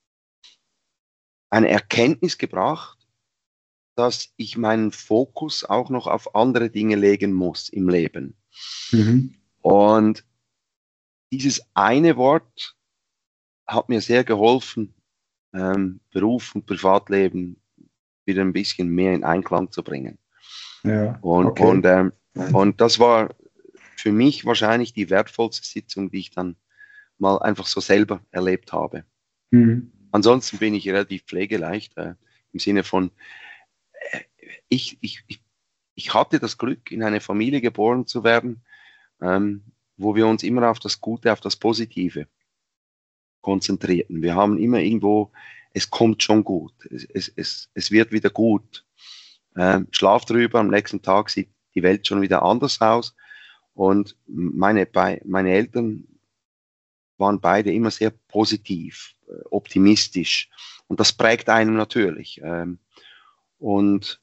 eine Erkenntnis gebracht, dass ich meinen Fokus auch noch auf andere Dinge legen muss im Leben. Mhm. Und dieses eine Wort hat mir sehr geholfen, ähm, Beruf und Privatleben wieder ein bisschen mehr in Einklang zu bringen. Ja, und, okay. und, ähm, und das war für mich wahrscheinlich die wertvollste Sitzung, die ich dann mal einfach so selber erlebt habe. Mhm. Ansonsten bin ich relativ pflegeleicht, äh, im Sinne von, äh, ich, ich, ich, ich hatte das Glück, in eine Familie geboren zu werden, ähm, wo wir uns immer auf das Gute, auf das Positive konzentrierten. Wir haben immer irgendwo, es kommt schon gut, es, es, es, es wird wieder gut. Ähm, Schlaf drüber, am nächsten Tag sieht die Welt schon wieder anders aus. Und meine, meine Eltern waren beide immer sehr positiv, optimistisch. Und das prägt einem natürlich. Ähm, und,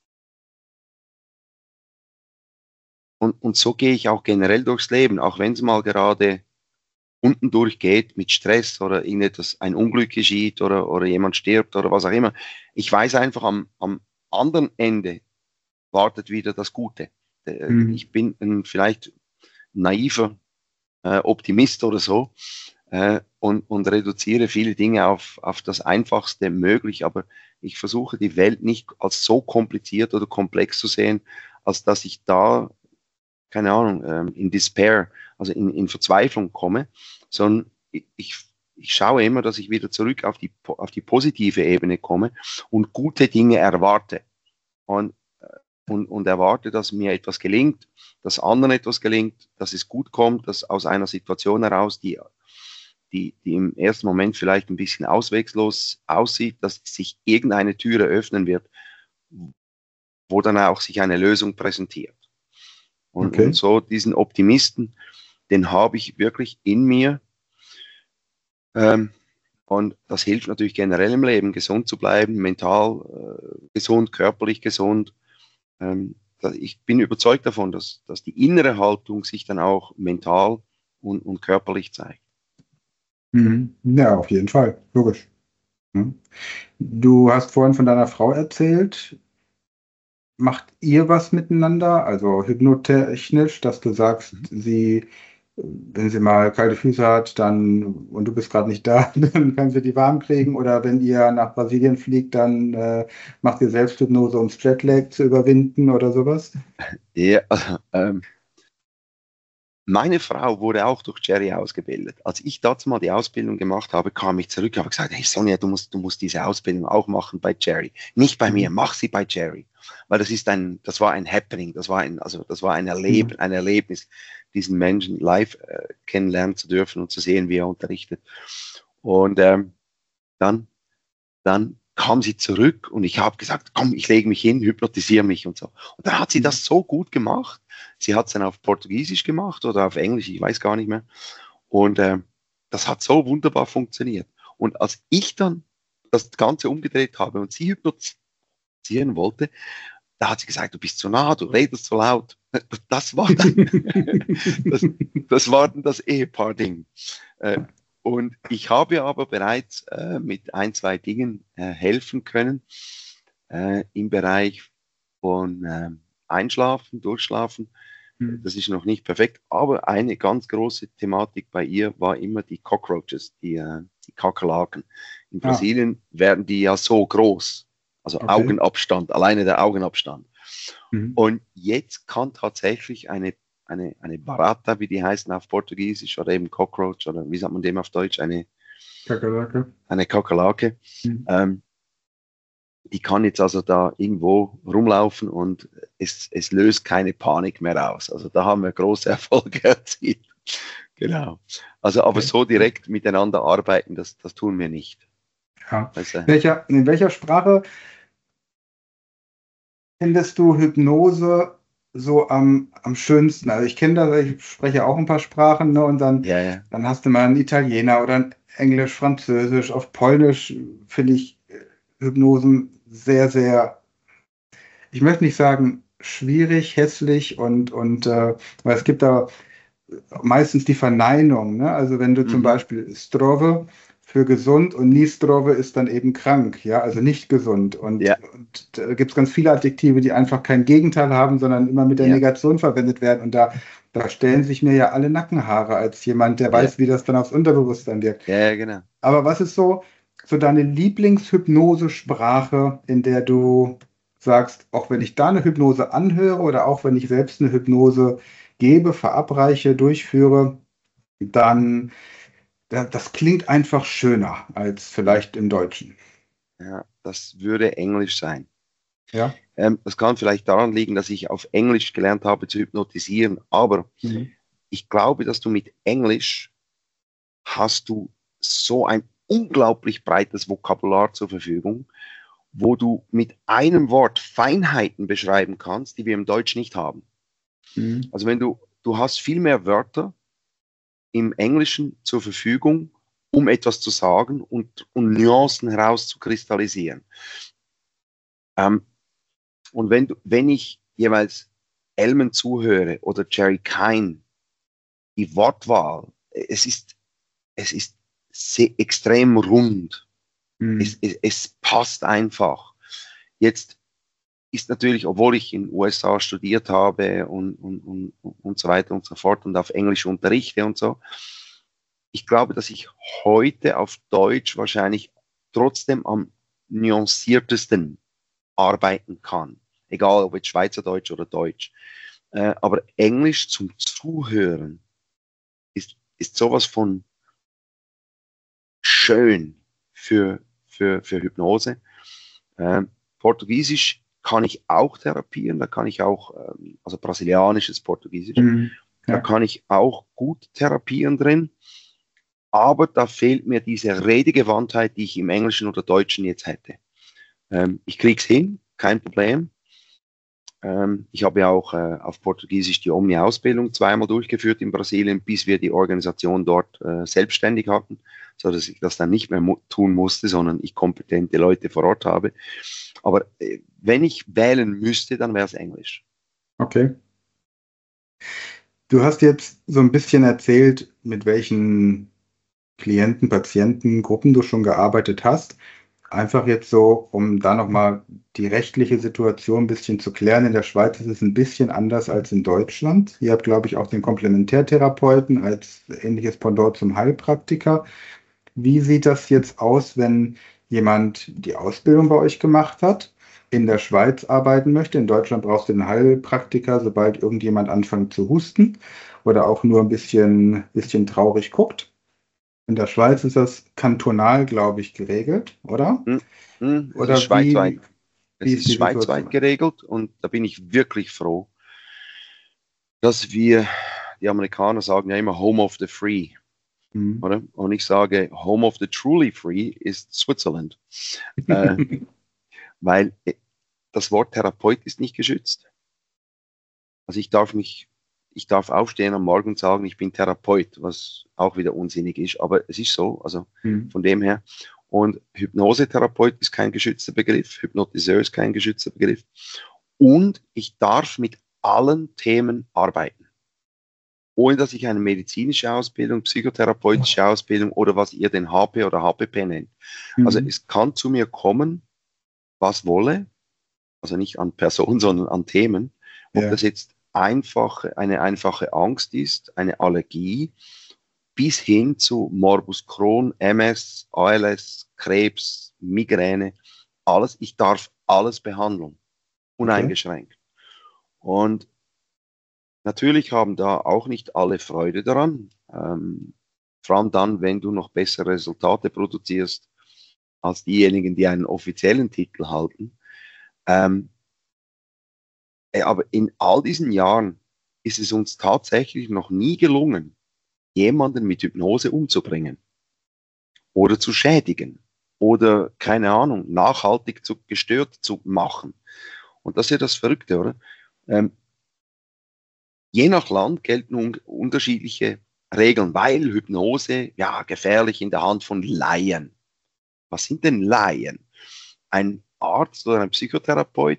und, und so gehe ich auch generell durchs Leben, auch wenn es mal gerade unten durchgeht mit Stress oder irgendetwas, ein Unglück geschieht oder, oder jemand stirbt oder was auch immer. Ich weiß einfach, am, am anderen Ende wartet wieder das Gute. Mhm. Ich bin ein vielleicht naiver äh, Optimist oder so äh, und, und reduziere viele Dinge auf, auf das Einfachste möglich, aber ich versuche die Welt nicht als so kompliziert oder komplex zu sehen, als dass ich da, keine Ahnung, ähm, in Despair, also in, in Verzweiflung komme, sondern ich, ich schaue immer, dass ich wieder zurück auf die, auf die positive Ebene komme und gute Dinge erwarte. Und Und, und erwarte, dass mir etwas gelingt, dass anderen etwas gelingt, dass es gut kommt, dass aus einer Situation heraus, die, die, die im ersten Moment vielleicht ein bisschen auswegslos aussieht, dass sich irgendeine Türe öffnen wird, wo dann auch sich eine Lösung präsentiert. Und, okay. und so diesen Optimisten, den habe ich wirklich in mir. Ähm, und das hilft natürlich generell im Leben, gesund zu bleiben, mental äh, gesund, körperlich gesund. Ich bin überzeugt davon, dass, dass die innere Haltung sich dann auch mental und, und körperlich zeigt. Ja, auf jeden Fall, logisch. Du hast vorhin von deiner Frau erzählt. Macht ihr was miteinander, also hypnotechnisch, dass du sagst, mhm. sie, wenn sie mal kalte Füße hat, dann und du bist gerade nicht da, dann kann sie die warm kriegen, oder wenn ihr nach Brasilien fliegt, dann äh, macht ihr Selbsthypnose, um das Jetlag zu überwinden oder sowas? Ja, ähm, meine Frau wurde auch durch Jerry ausgebildet. Als ich dazu mal die Ausbildung gemacht habe, kam ich zurück und habe gesagt, hey Sonja, du musst, du musst diese Ausbildung auch machen bei Jerry. Nicht bei mhm. mir, mach sie bei Jerry. Weil das ist ein, das war ein Happening, das war ein, also das war ein Erleben, mhm. ein Erlebnis, diesen Menschen live äh, kennenlernen zu dürfen und zu sehen, wie er unterrichtet. Und ähm, dann, dann kam sie zurück und ich habe gesagt, komm, ich lege mich hin, hypnotisiere mich und so. Und dann hat sie mhm. das so gut gemacht. Sie hat es dann auf Portugiesisch gemacht oder auf Englisch, ich weiß gar nicht mehr. Und äh, das hat so wunderbar funktioniert. Und als ich dann das Ganze umgedreht habe und sie hypnotisieren wollte, da hat sie gesagt, du bist zu nah, du redest zu laut. Das war dann das, das, war dann das Ehepaar-Ding. Äh, und ich habe aber bereits äh, mit ein, zwei Dingen äh, helfen können äh, im Bereich von äh, Einschlafen, Durchschlafen. Mhm. Das ist noch nicht perfekt, aber eine ganz große Thematik bei ihr war immer die Cockroaches, die, äh, die Kakerlaken. In Brasilien ah. werden die ja so groß. Also Okay. Augenabstand, alleine der Augenabstand. Mhm. Und jetzt kann tatsächlich eine, eine, eine Barata, wie die heißen auf Portugiesisch, oder eben Cockroach, oder wie sagt man dem auf Deutsch, eine, Kakerlake. eine Kakerlake, Mhm. ähm, die kann jetzt also da irgendwo rumlaufen und es, es löst keine Panik mehr aus. Also da haben wir große Erfolge erzielt. Genau. Also aber Okay. so direkt miteinander arbeiten, das, das tun wir nicht. Ja. Also, Welcher, in welcher Sprache findest du Hypnose so am, am schönsten? Also ich kenne das, ich spreche auch ein paar Sprachen, ne? Und dann, ja, ja, dann hast du mal einen Italiener oder ein Englisch, Französisch. Auf Polnisch finde ich äh, Hypnosen sehr, sehr, ich möchte nicht sagen schwierig, hässlich und, und äh, weil es gibt da meistens die Verneinung, ne? Also wenn du zum mhm. Beispiel Strove für gesund und Nistrove ist dann eben krank, ja, also nicht gesund. Und, Ja, und da gibt es ganz viele Adjektive, die einfach kein Gegenteil haben, sondern immer mit der ja, Negation verwendet werden. Und da, da stellen sich mir ja alle Nackenhaare als jemand, der ja, weiß, wie das dann aufs Unterbewusstsein wirkt. ja, ja, genau. Aber was ist so, so deine Lieblingshypnosesprache, in der du sagst, auch wenn ich da eine Hypnose anhöre oder auch wenn ich selbst eine Hypnose gebe, verabreiche, durchführe, dann da- das klingt einfach schöner als vielleicht im Deutschen. Ja, das würde Englisch sein. Ja. Ähm, das kann vielleicht daran liegen, dass ich auf Englisch gelernt habe zu hypnotisieren, aber Mhm. ich glaube, dass du mit Englisch hast du so ein unglaublich breites Vokabular zur Verfügung, wo du mit einem Wort Feinheiten beschreiben kannst, die wir im Deutsch nicht haben. Mhm. Also wenn du, du hast viel mehr Wörter im Englischen zur Verfügung, um etwas zu sagen und, und Nuancen herauszukristallisieren. Ähm, und wenn, du, wenn ich jeweils Elmen zuhöre oder Jerry Kine, die Wortwahl, es ist, es ist sehr, extrem rund. Es, Mhm. es, es passt einfach. Jetzt ist natürlich, obwohl ich in den U S A studiert habe und, und, und, und so weiter und so fort und auf Englisch unterrichte und so, ich glaube, dass ich heute auf Deutsch wahrscheinlich trotzdem am nuanciertesten arbeiten kann. Egal, ob jetzt Schweizerdeutsch oder Deutsch. Äh, aber Englisch zum Zuhören ist, ist sowas von schön für, für, für Hypnose. Ähm, Portugiesisch kann ich auch therapieren, da kann ich auch, ähm, also brasilianisches Portugiesisch, Mhm. da Ja. kann ich auch gut therapieren drin, aber da fehlt mir diese Redegewandtheit, die ich im Englischen oder Deutschen jetzt hätte. Ähm, ich krieg's hin, kein Problem. Ähm, ich habe ja auch äh, auf Portugiesisch die Omni-Ausbildung zweimal durchgeführt in Brasilien, bis wir die Organisation dort äh, selbstständig hatten, so dass ich das dann nicht mehr mu tun musste, sondern ich kompetente Leute vor Ort habe. Aber äh, wenn ich wählen müsste, dann wäre es Englisch. Okay. Du hast jetzt so ein bisschen erzählt, mit welchen Klienten, Patienten, Gruppen du schon gearbeitet hast. Einfach jetzt so, um da nochmal die rechtliche Situation ein bisschen zu klären. In der Schweiz ist es ein bisschen anders als in Deutschland. Ihr habt, glaube ich, auch den Komplementärtherapeuten als ähnliches Pendant zum Heilpraktiker. Wie sieht das jetzt aus, wenn jemand die Ausbildung bei euch gemacht hat, in der Schweiz arbeiten möchte? In Deutschland brauchst du einen Heilpraktiker, sobald irgendjemand anfängt zu husten oder auch nur ein bisschen, bisschen traurig guckt. In der Schweiz ist das kantonal, glaube ich, geregelt, oder? Hm, hm, es ist Oder wie, schweizweit. wie, wie Es ist ist die schweizweit Situation? geregelt und da bin ich wirklich froh, dass wir, die Amerikaner sagen ja immer Home of the Free, Hm. oder? Und ich sage, Home of the Truly Free ist Switzerland. Äh, weil äh, das Wort Therapeut ist nicht geschützt. Also ich darf mich, ich darf aufstehen am Morgen und sagen, ich bin Therapeut, was auch wieder unsinnig ist, aber es ist so, also Hm. von dem her. Und Hypnosetherapeut ist kein geschützter Begriff, Hypnotiseur ist kein geschützter Begriff. Und ich darf mit allen Themen arbeiten, ohne dass ich eine medizinische Ausbildung, psychotherapeutische Ausbildung oder was ihr den H P oder H P P nennt. Also Hm. es kann zu mir kommen, was wolle, also nicht an Person, sondern an Themen. Ob das Ja. jetzt einfach, eine einfache Angst ist, eine Allergie, bis hin zu Morbus Crohn, M S, A L S, Krebs, Migräne, alles, ich darf alles behandeln, uneingeschränkt. Okay. Und natürlich haben da auch nicht alle Freude daran, ähm, vor allem dann, wenn du noch bessere Resultate produzierst als diejenigen, die einen offiziellen Titel halten. Ähm, aber in all diesen Jahren ist es uns tatsächlich noch nie gelungen, jemanden mit Hypnose umzubringen oder zu schädigen oder, keine Ahnung, nachhaltig zu, gestört zu machen. Und das ist ja das Verrückte, oder? Ähm, je nach Land gelten un unterschiedliche Regeln, weil Hypnose, ja, gefährlich in der Hand von Laien. Was sind denn Laien? Ein Arzt oder ein Psychotherapeut,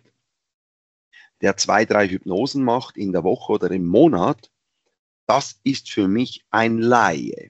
der zwei, drei Hypnosen macht in der Woche oder im Monat, das ist für mich ein Laie.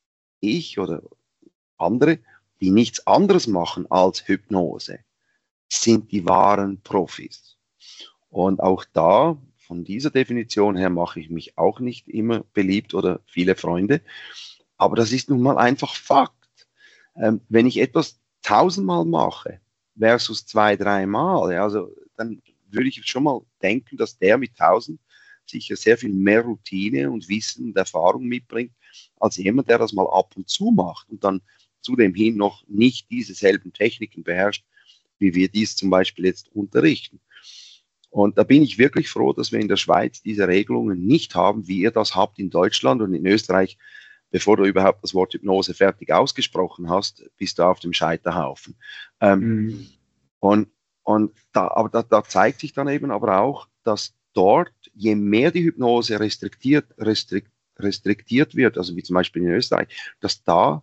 Ich oder andere, die nichts anderes machen als Hypnose, sind die wahren Profis. Und auch da, von dieser Definition her, mache ich mich auch nicht immer beliebt oder viele Freunde. Aber das ist nun mal einfach Fakt. Ähm, wenn ich etwas tausendmal mache versus zwei, dreimal, ja, also dann würde ich schon mal denken, dass der mit tausend sicher sehr viel mehr Routine und Wissen und Erfahrung mitbringt, als jemand, der das mal ab und zu macht und dann zudem hin noch nicht diese selben Techniken beherrscht, wie wir dies zum Beispiel jetzt unterrichten. Und da bin ich wirklich froh, dass wir in der Schweiz diese Regelungen nicht haben, wie ihr das habt in Deutschland und in Österreich. Bevor du überhaupt das Wort Hypnose fertig ausgesprochen hast, bist du auf dem Scheiterhaufen. Ähm, mhm. Und, und da, aber da, da zeigt sich dann eben aber auch, dass dort, je mehr die Hypnose restriktiert, restrikt, restriktiert wird, also wie zum Beispiel in Österreich, dass da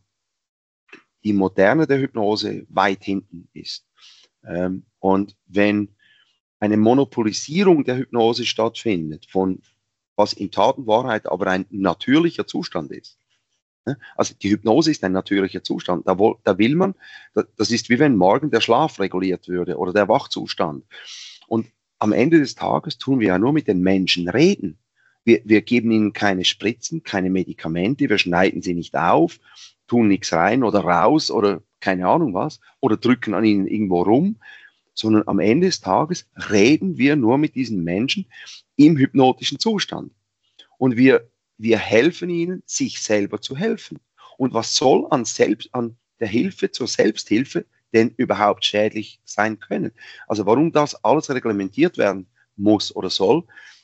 die Moderne der Hypnose weit hinten ist. Ähm, und wenn eine Monopolisierung der Hypnose stattfindet, von was in Tat und Wahrheit aber ein natürlicher Zustand ist. Also die Hypnose ist ein natürlicher Zustand. Da, wo, da will man, das ist wie wenn morgen der Schlaf reguliert würde oder der Wachzustand. Und am Ende des Tages tun wir ja nur mit den Menschen reden. Wir, wir geben ihnen keine Spritzen, keine Medikamente, wir schneiden sie nicht auf, tun nichts rein oder raus oder keine Ahnung was oder drücken an ihnen irgendwo rum, sondern am Ende des Tages reden wir nur mit diesen Menschen im hypnotischen Zustand. Und wir, wir helfen ihnen, sich selber zu helfen. Und was soll an, Selbst, an der Hilfe zur Selbsthilfe denn überhaupt schädlich sein können? Also warum das alles reglementiert werden muss oder soll,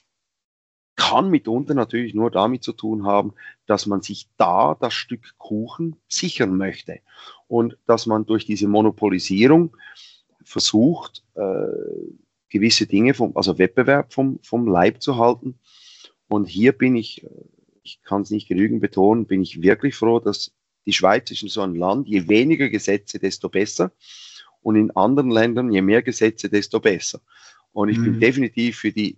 kann mitunter natürlich nur damit zu tun haben, dass man sich da das Stück Kuchen sichern möchte. Und dass man durch diese Monopolisierung versucht, äh, gewisse Dinge, vom, also Wettbewerb vom, vom Leib zu halten. Und hier bin ich, ich kann es nicht genügend betonen, bin ich wirklich froh, dass die Schweiz ist so ein Land, je weniger Gesetze, desto besser. Und in anderen Ländern, je mehr Gesetze, desto besser. Und ich mhm. bin definitiv für die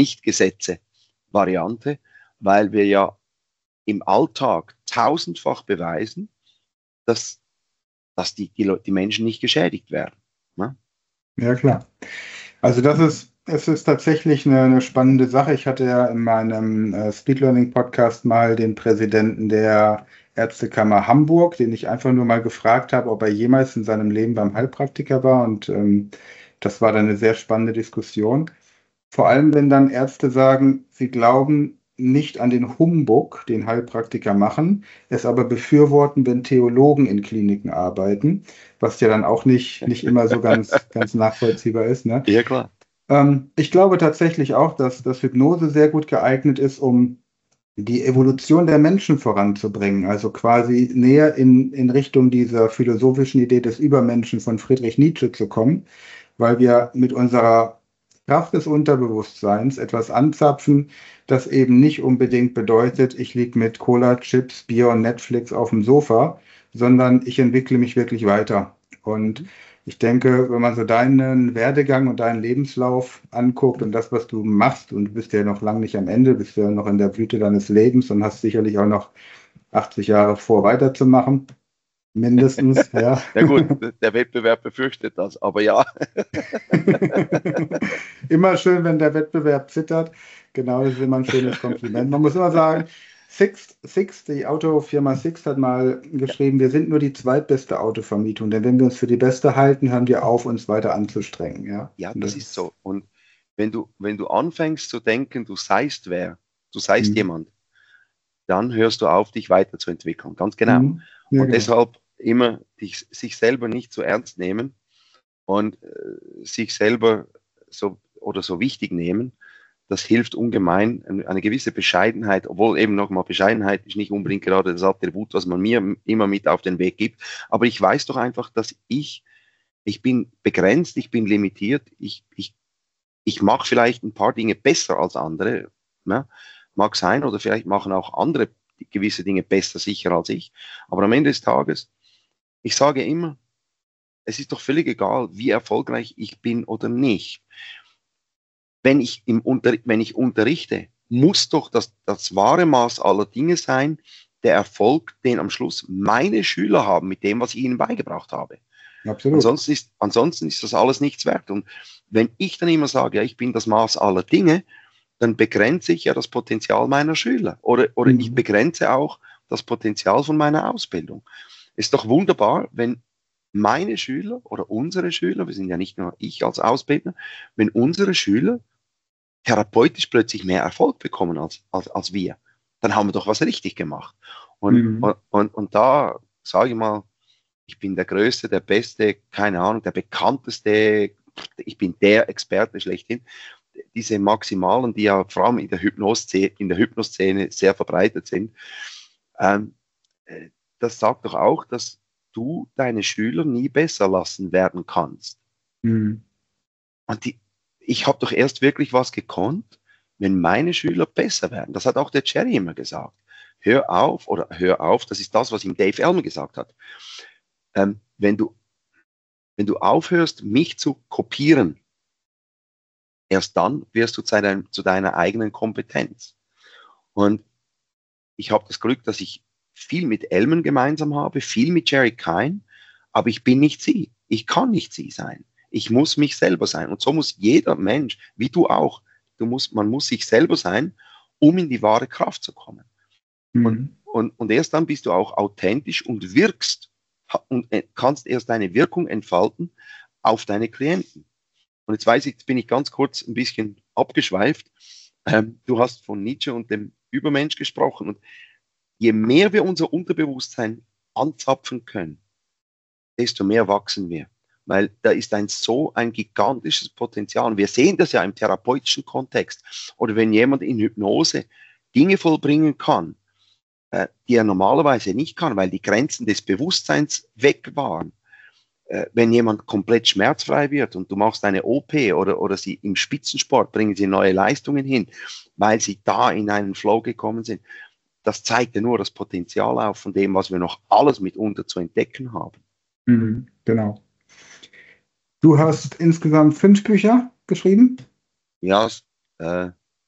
Nicht-Gesetze-Variante, weil wir ja im Alltag tausendfach beweisen, dass, dass die, die, die Menschen nicht geschädigt werden. Ne? Ja, klar. Also das ist, es ist tatsächlich eine, eine spannende Sache. Ich hatte ja in meinem äh, Speed Learning Podcast mal den Präsidenten der Ärztekammer Hamburg, den ich einfach nur mal gefragt habe, ob er jemals in seinem Leben beim Heilpraktiker war. Und ähm, das war dann eine sehr spannende Diskussion. Vor allem, wenn dann Ärzte sagen, sie glauben nicht an den Humbug, den Heilpraktiker machen, es aber befürworten, wenn Theologen in Kliniken arbeiten, was ja dann auch nicht, nicht immer so ganz, ganz nachvollziehbar ist. Ne? Ja, klar. Ähm, ich glaube tatsächlich auch, dass, dass Hypnose sehr gut geeignet ist, um die Evolution der Menschen voranzubringen, also quasi näher in, in Richtung dieser philosophischen Idee des Übermenschen von Friedrich Nietzsche zu kommen, weil wir mit unserer Kraft des Unterbewusstseins etwas anzapfen, das eben nicht unbedingt bedeutet, ich liege mit Cola, Chips, Bier und Netflix auf dem Sofa, sondern ich entwickle mich wirklich weiter. Und ich denke, wenn man so deinen Werdegang und deinen Lebenslauf anguckt und das, was du machst, und du bist ja noch lange nicht am Ende, bist ja noch in der Blüte deines Lebens und hast sicherlich auch noch achtzig Jahre vor, weiterzumachen. Mindestens, ja. Ja gut, der Wettbewerb befürchtet das, aber ja. Immer schön, wenn der Wettbewerb zittert. Genau, das ist immer ein schönes Kompliment. Man muss immer sagen, Sixt, Sixt, die Autofirma Sixt hat mal geschrieben, wir sind nur die zweitbeste Autovermietung, denn wenn wir uns für die beste halten, hören wir auf, uns weiter anzustrengen. Ja, Ja, Und das das ist ist, so. Und wenn du, wenn du anfängst zu denken, du seist wer, du seist hm, jemand, dann hörst du auf, dich weiterzuentwickeln. Ganz genau. hm, ja, Und genau. deshalb immer dich, sich selber nicht zu ernst nehmen und äh, sich selber so oder so wichtig nehmen. Das hilft ungemein. Eine, eine gewisse Bescheidenheit, obwohl eben nochmal Bescheidenheit ist nicht unbedingt gerade das Attribut, was man mir immer mit auf den Weg gibt. Aber ich weiß doch einfach, dass ich, ich bin begrenzt, ich bin limitiert, ich, ich, ich mache vielleicht ein paar Dinge besser als andere. Ne? Mag sein, oder vielleicht machen auch andere gewisse Dinge besser sicher als ich. Aber am Ende des Tages, ich sage immer, es ist doch völlig egal, wie erfolgreich ich bin oder nicht. Wenn ich, im Unter wenn ich unterrichte, muss doch das, das wahre Maß aller Dinge sein, der Erfolg, den am Schluss meine Schüler haben mit dem, was ich ihnen beigebracht habe. Absolut. Ansonsten ist, ansonsten ist das alles nichts wert. Und wenn ich dann immer sage, ja, ich bin das Maß aller Dinge, dann begrenze ich ja das Potenzial meiner Schüler. Oder, oder ich Mhm. begrenze auch das Potenzial von meiner Ausbildung. Ist doch wunderbar, wenn meine Schüler oder unsere Schüler, wir sind ja nicht nur ich als Ausbildner, wenn unsere Schüler therapeutisch plötzlich mehr Erfolg bekommen als, als, als wir, dann haben wir doch was richtig gemacht. Und, Mhm. und, und, und da sage ich mal, ich bin der Größte, der Beste, keine Ahnung, der Bekannteste, ich bin der Experte schlechthin. Diese Maximalen, die ja vor allem in der Hypnoszene, in der Hypnoszene sehr verbreitet sind, ähm, äh, das sagt doch auch, dass du deine Schüler nie besser lassen werden kannst. Mhm. Und die, ich habe doch erst wirklich was gekonnt, wenn meine Schüler besser werden. Das hat auch der Jerry immer gesagt. Hör auf, oder hör auf, das ist das, was ihm Dave Elmer gesagt hat. Ähm, wenn du, wenn du aufhörst, mich zu kopieren, erst dann wirst du zu, dein, zu deiner eigenen Kompetenz. Und ich habe das Glück, dass ich viel mit Elman gemeinsam habe, viel mit Jerry Kine, aber ich bin nicht sie. Ich kann nicht sie sein. Ich muss mich selber sein. Und so muss jeder Mensch, wie du auch, du musst, man muss sich selber sein, um in die wahre Kraft zu kommen. Und, Mhm. und, und erst dann bist du auch authentisch und wirkst und kannst erst deine Wirkung entfalten auf deine Klienten. Und jetzt weiß ich, jetzt bin ich ganz kurz ein bisschen abgeschweift. Ähm, du hast von Nietzsche und dem Übermensch gesprochen. Und je mehr wir unser Unterbewusstsein anzapfen können, desto mehr wachsen wir. Weil da ist ein so ein gigantisches Potenzial. Und wir sehen das ja im therapeutischen Kontext. Oder wenn jemand in Hypnose Dinge vollbringen kann, äh, die er normalerweise nicht kann, weil die Grenzen des Bewusstseins weg waren. Äh, wenn jemand komplett schmerzfrei wird und du machst eine O P oder, oder sie im Spitzensport bringen sie neue Leistungen hin, weil sie da in einen Flow gekommen sind. Das zeigt ja nur das Potenzial auf von dem, was wir noch alles mitunter zu entdecken haben. Mhm. Genau. Du hast insgesamt fünf Bücher geschrieben? Ja, äh,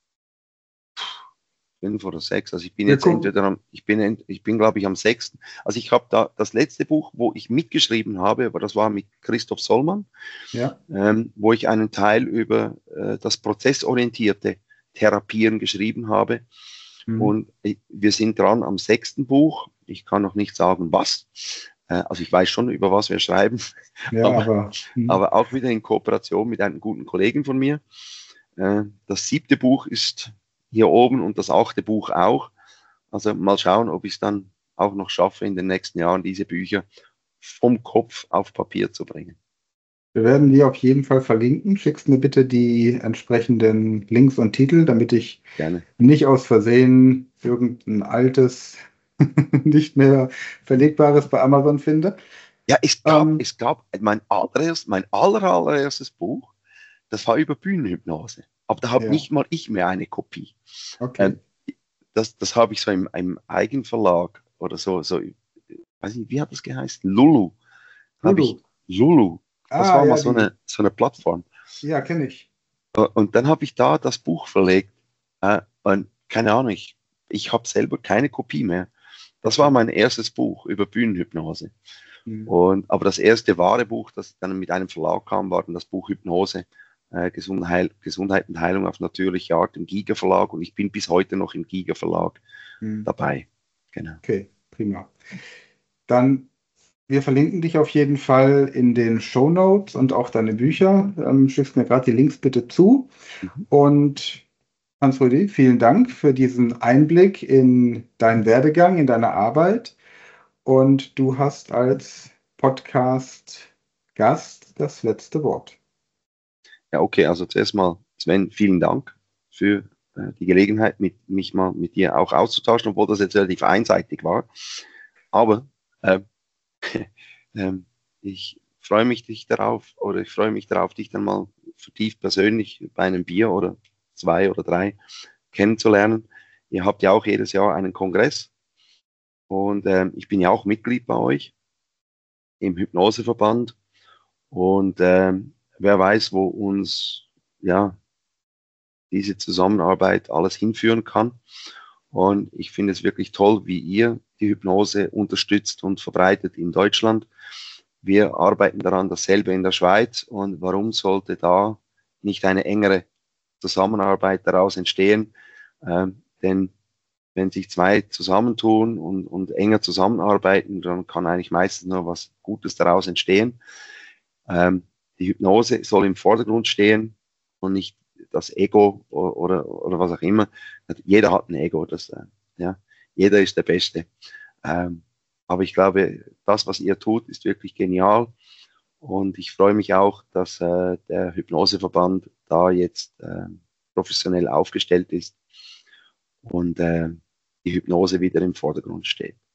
fünf oder sechs. Also ich bin Wir jetzt gucken. entweder am, ich bin, ich bin glaube ich am sechsten. Also ich habe da das letzte Buch, wo ich mitgeschrieben habe, aber das war mit Christoph Sollmann, Ja. ähm, wo ich einen Teil über äh, das prozessorientierte Therapieren geschrieben habe. Mhm. Und ich, wir sind dran am sechsten Buch. Ich kann noch nicht sagen, was. Äh, also ich weiß schon, über was wir schreiben, Ja, aber, aber mhm. aber auch wieder in Kooperation mit einem guten Kollegen von mir. Äh, das siebte Buch ist hier oben und das achte Buch auch. Also mal schauen, ob ich es dann auch noch schaffe, in den nächsten Jahren diese Bücher vom Kopf auf Papier zu bringen. Wir werden die auf jeden Fall verlinken. Schickst mir bitte die entsprechenden Links und Titel, damit ich Gerne. nicht aus Versehen irgendein altes, nicht mehr verlegbares bei Amazon finde. Ja, es gab, Ähm, es gab mein allererst, mein aller, allererstes Buch, das war über Bühnenhypnose. Aber da habe ja, nicht mal ich mehr eine Kopie. okay. Ähm, das das habe ich so im, im Eigenverlag oder so, so, weiß nicht, wie hat das geheißen? Lulu. Habe ich Lulu. Lulu. Das Ah, war mal ja, so die, eine, so eine Plattform. ja, kenne ich. Äh, Und dann habe ich da das Buch verlegt. Äh, und keine Ahnung, ich, ich habe selber keine Kopie mehr. Das war Okay. mein erstes Buch über Bühnenhypnose. Hm. Und, aber das erste wahre Buch, das dann mit einem Verlag kam, war dann das Buch Hypnose. äh, Gesundheit, Gesundheit und Heilung auf natürliche Art im Giga Verlag und ich bin bis heute noch im Giga Verlag hm. dabei. Genau. Okay, prima. Dann, wir verlinken dich auf jeden Fall in den Shownotes und auch deine Bücher. Ähm, schickst mir gerade die Links bitte zu. Mhm. Und Hans-Rudi, vielen Dank für diesen Einblick in deinen Werdegang, in deine Arbeit. Und du hast als Podcast-Gast das letzte Wort. Ja, okay, also zuerst mal, Sven, vielen Dank für äh, die Gelegenheit, mit, mich mal mit dir auch auszutauschen, obwohl das jetzt relativ einseitig war. Aber äh, äh, ich freue mich dich darauf, oder ich freue mich darauf, dich dann mal vertieft persönlich bei einem Bier oder zwei oder drei kennenzulernen. Ihr habt ja auch jedes Jahr einen Kongress und äh, ich bin ja auch Mitglied bei euch im Hypnoseverband und äh, wer weiß, wo uns ja diese Zusammenarbeit alles hinführen kann. Und ich finde es wirklich toll, wie ihr die Hypnose unterstützt und verbreitet in Deutschland. Wir arbeiten daran dasselbe in der Schweiz und warum sollte da nicht eine engere Zusammenarbeit daraus entstehen? Ähm, denn wenn sich zwei zusammentun und, und enger zusammenarbeiten, dann kann eigentlich meistens nur was Gutes daraus entstehen. Ähm, die Hypnose soll im Vordergrund stehen und nicht das Ego oder, oder, oder was auch immer. Jeder hat ein Ego, das, äh, ja, jeder ist der Beste. Ähm, aber ich glaube, das, was ihr tut, ist wirklich genial. Und ich freue mich auch, dass äh, der Hypnoseverband da jetzt äh, professionell aufgestellt ist und äh, die Hypnose wieder im Vordergrund steht.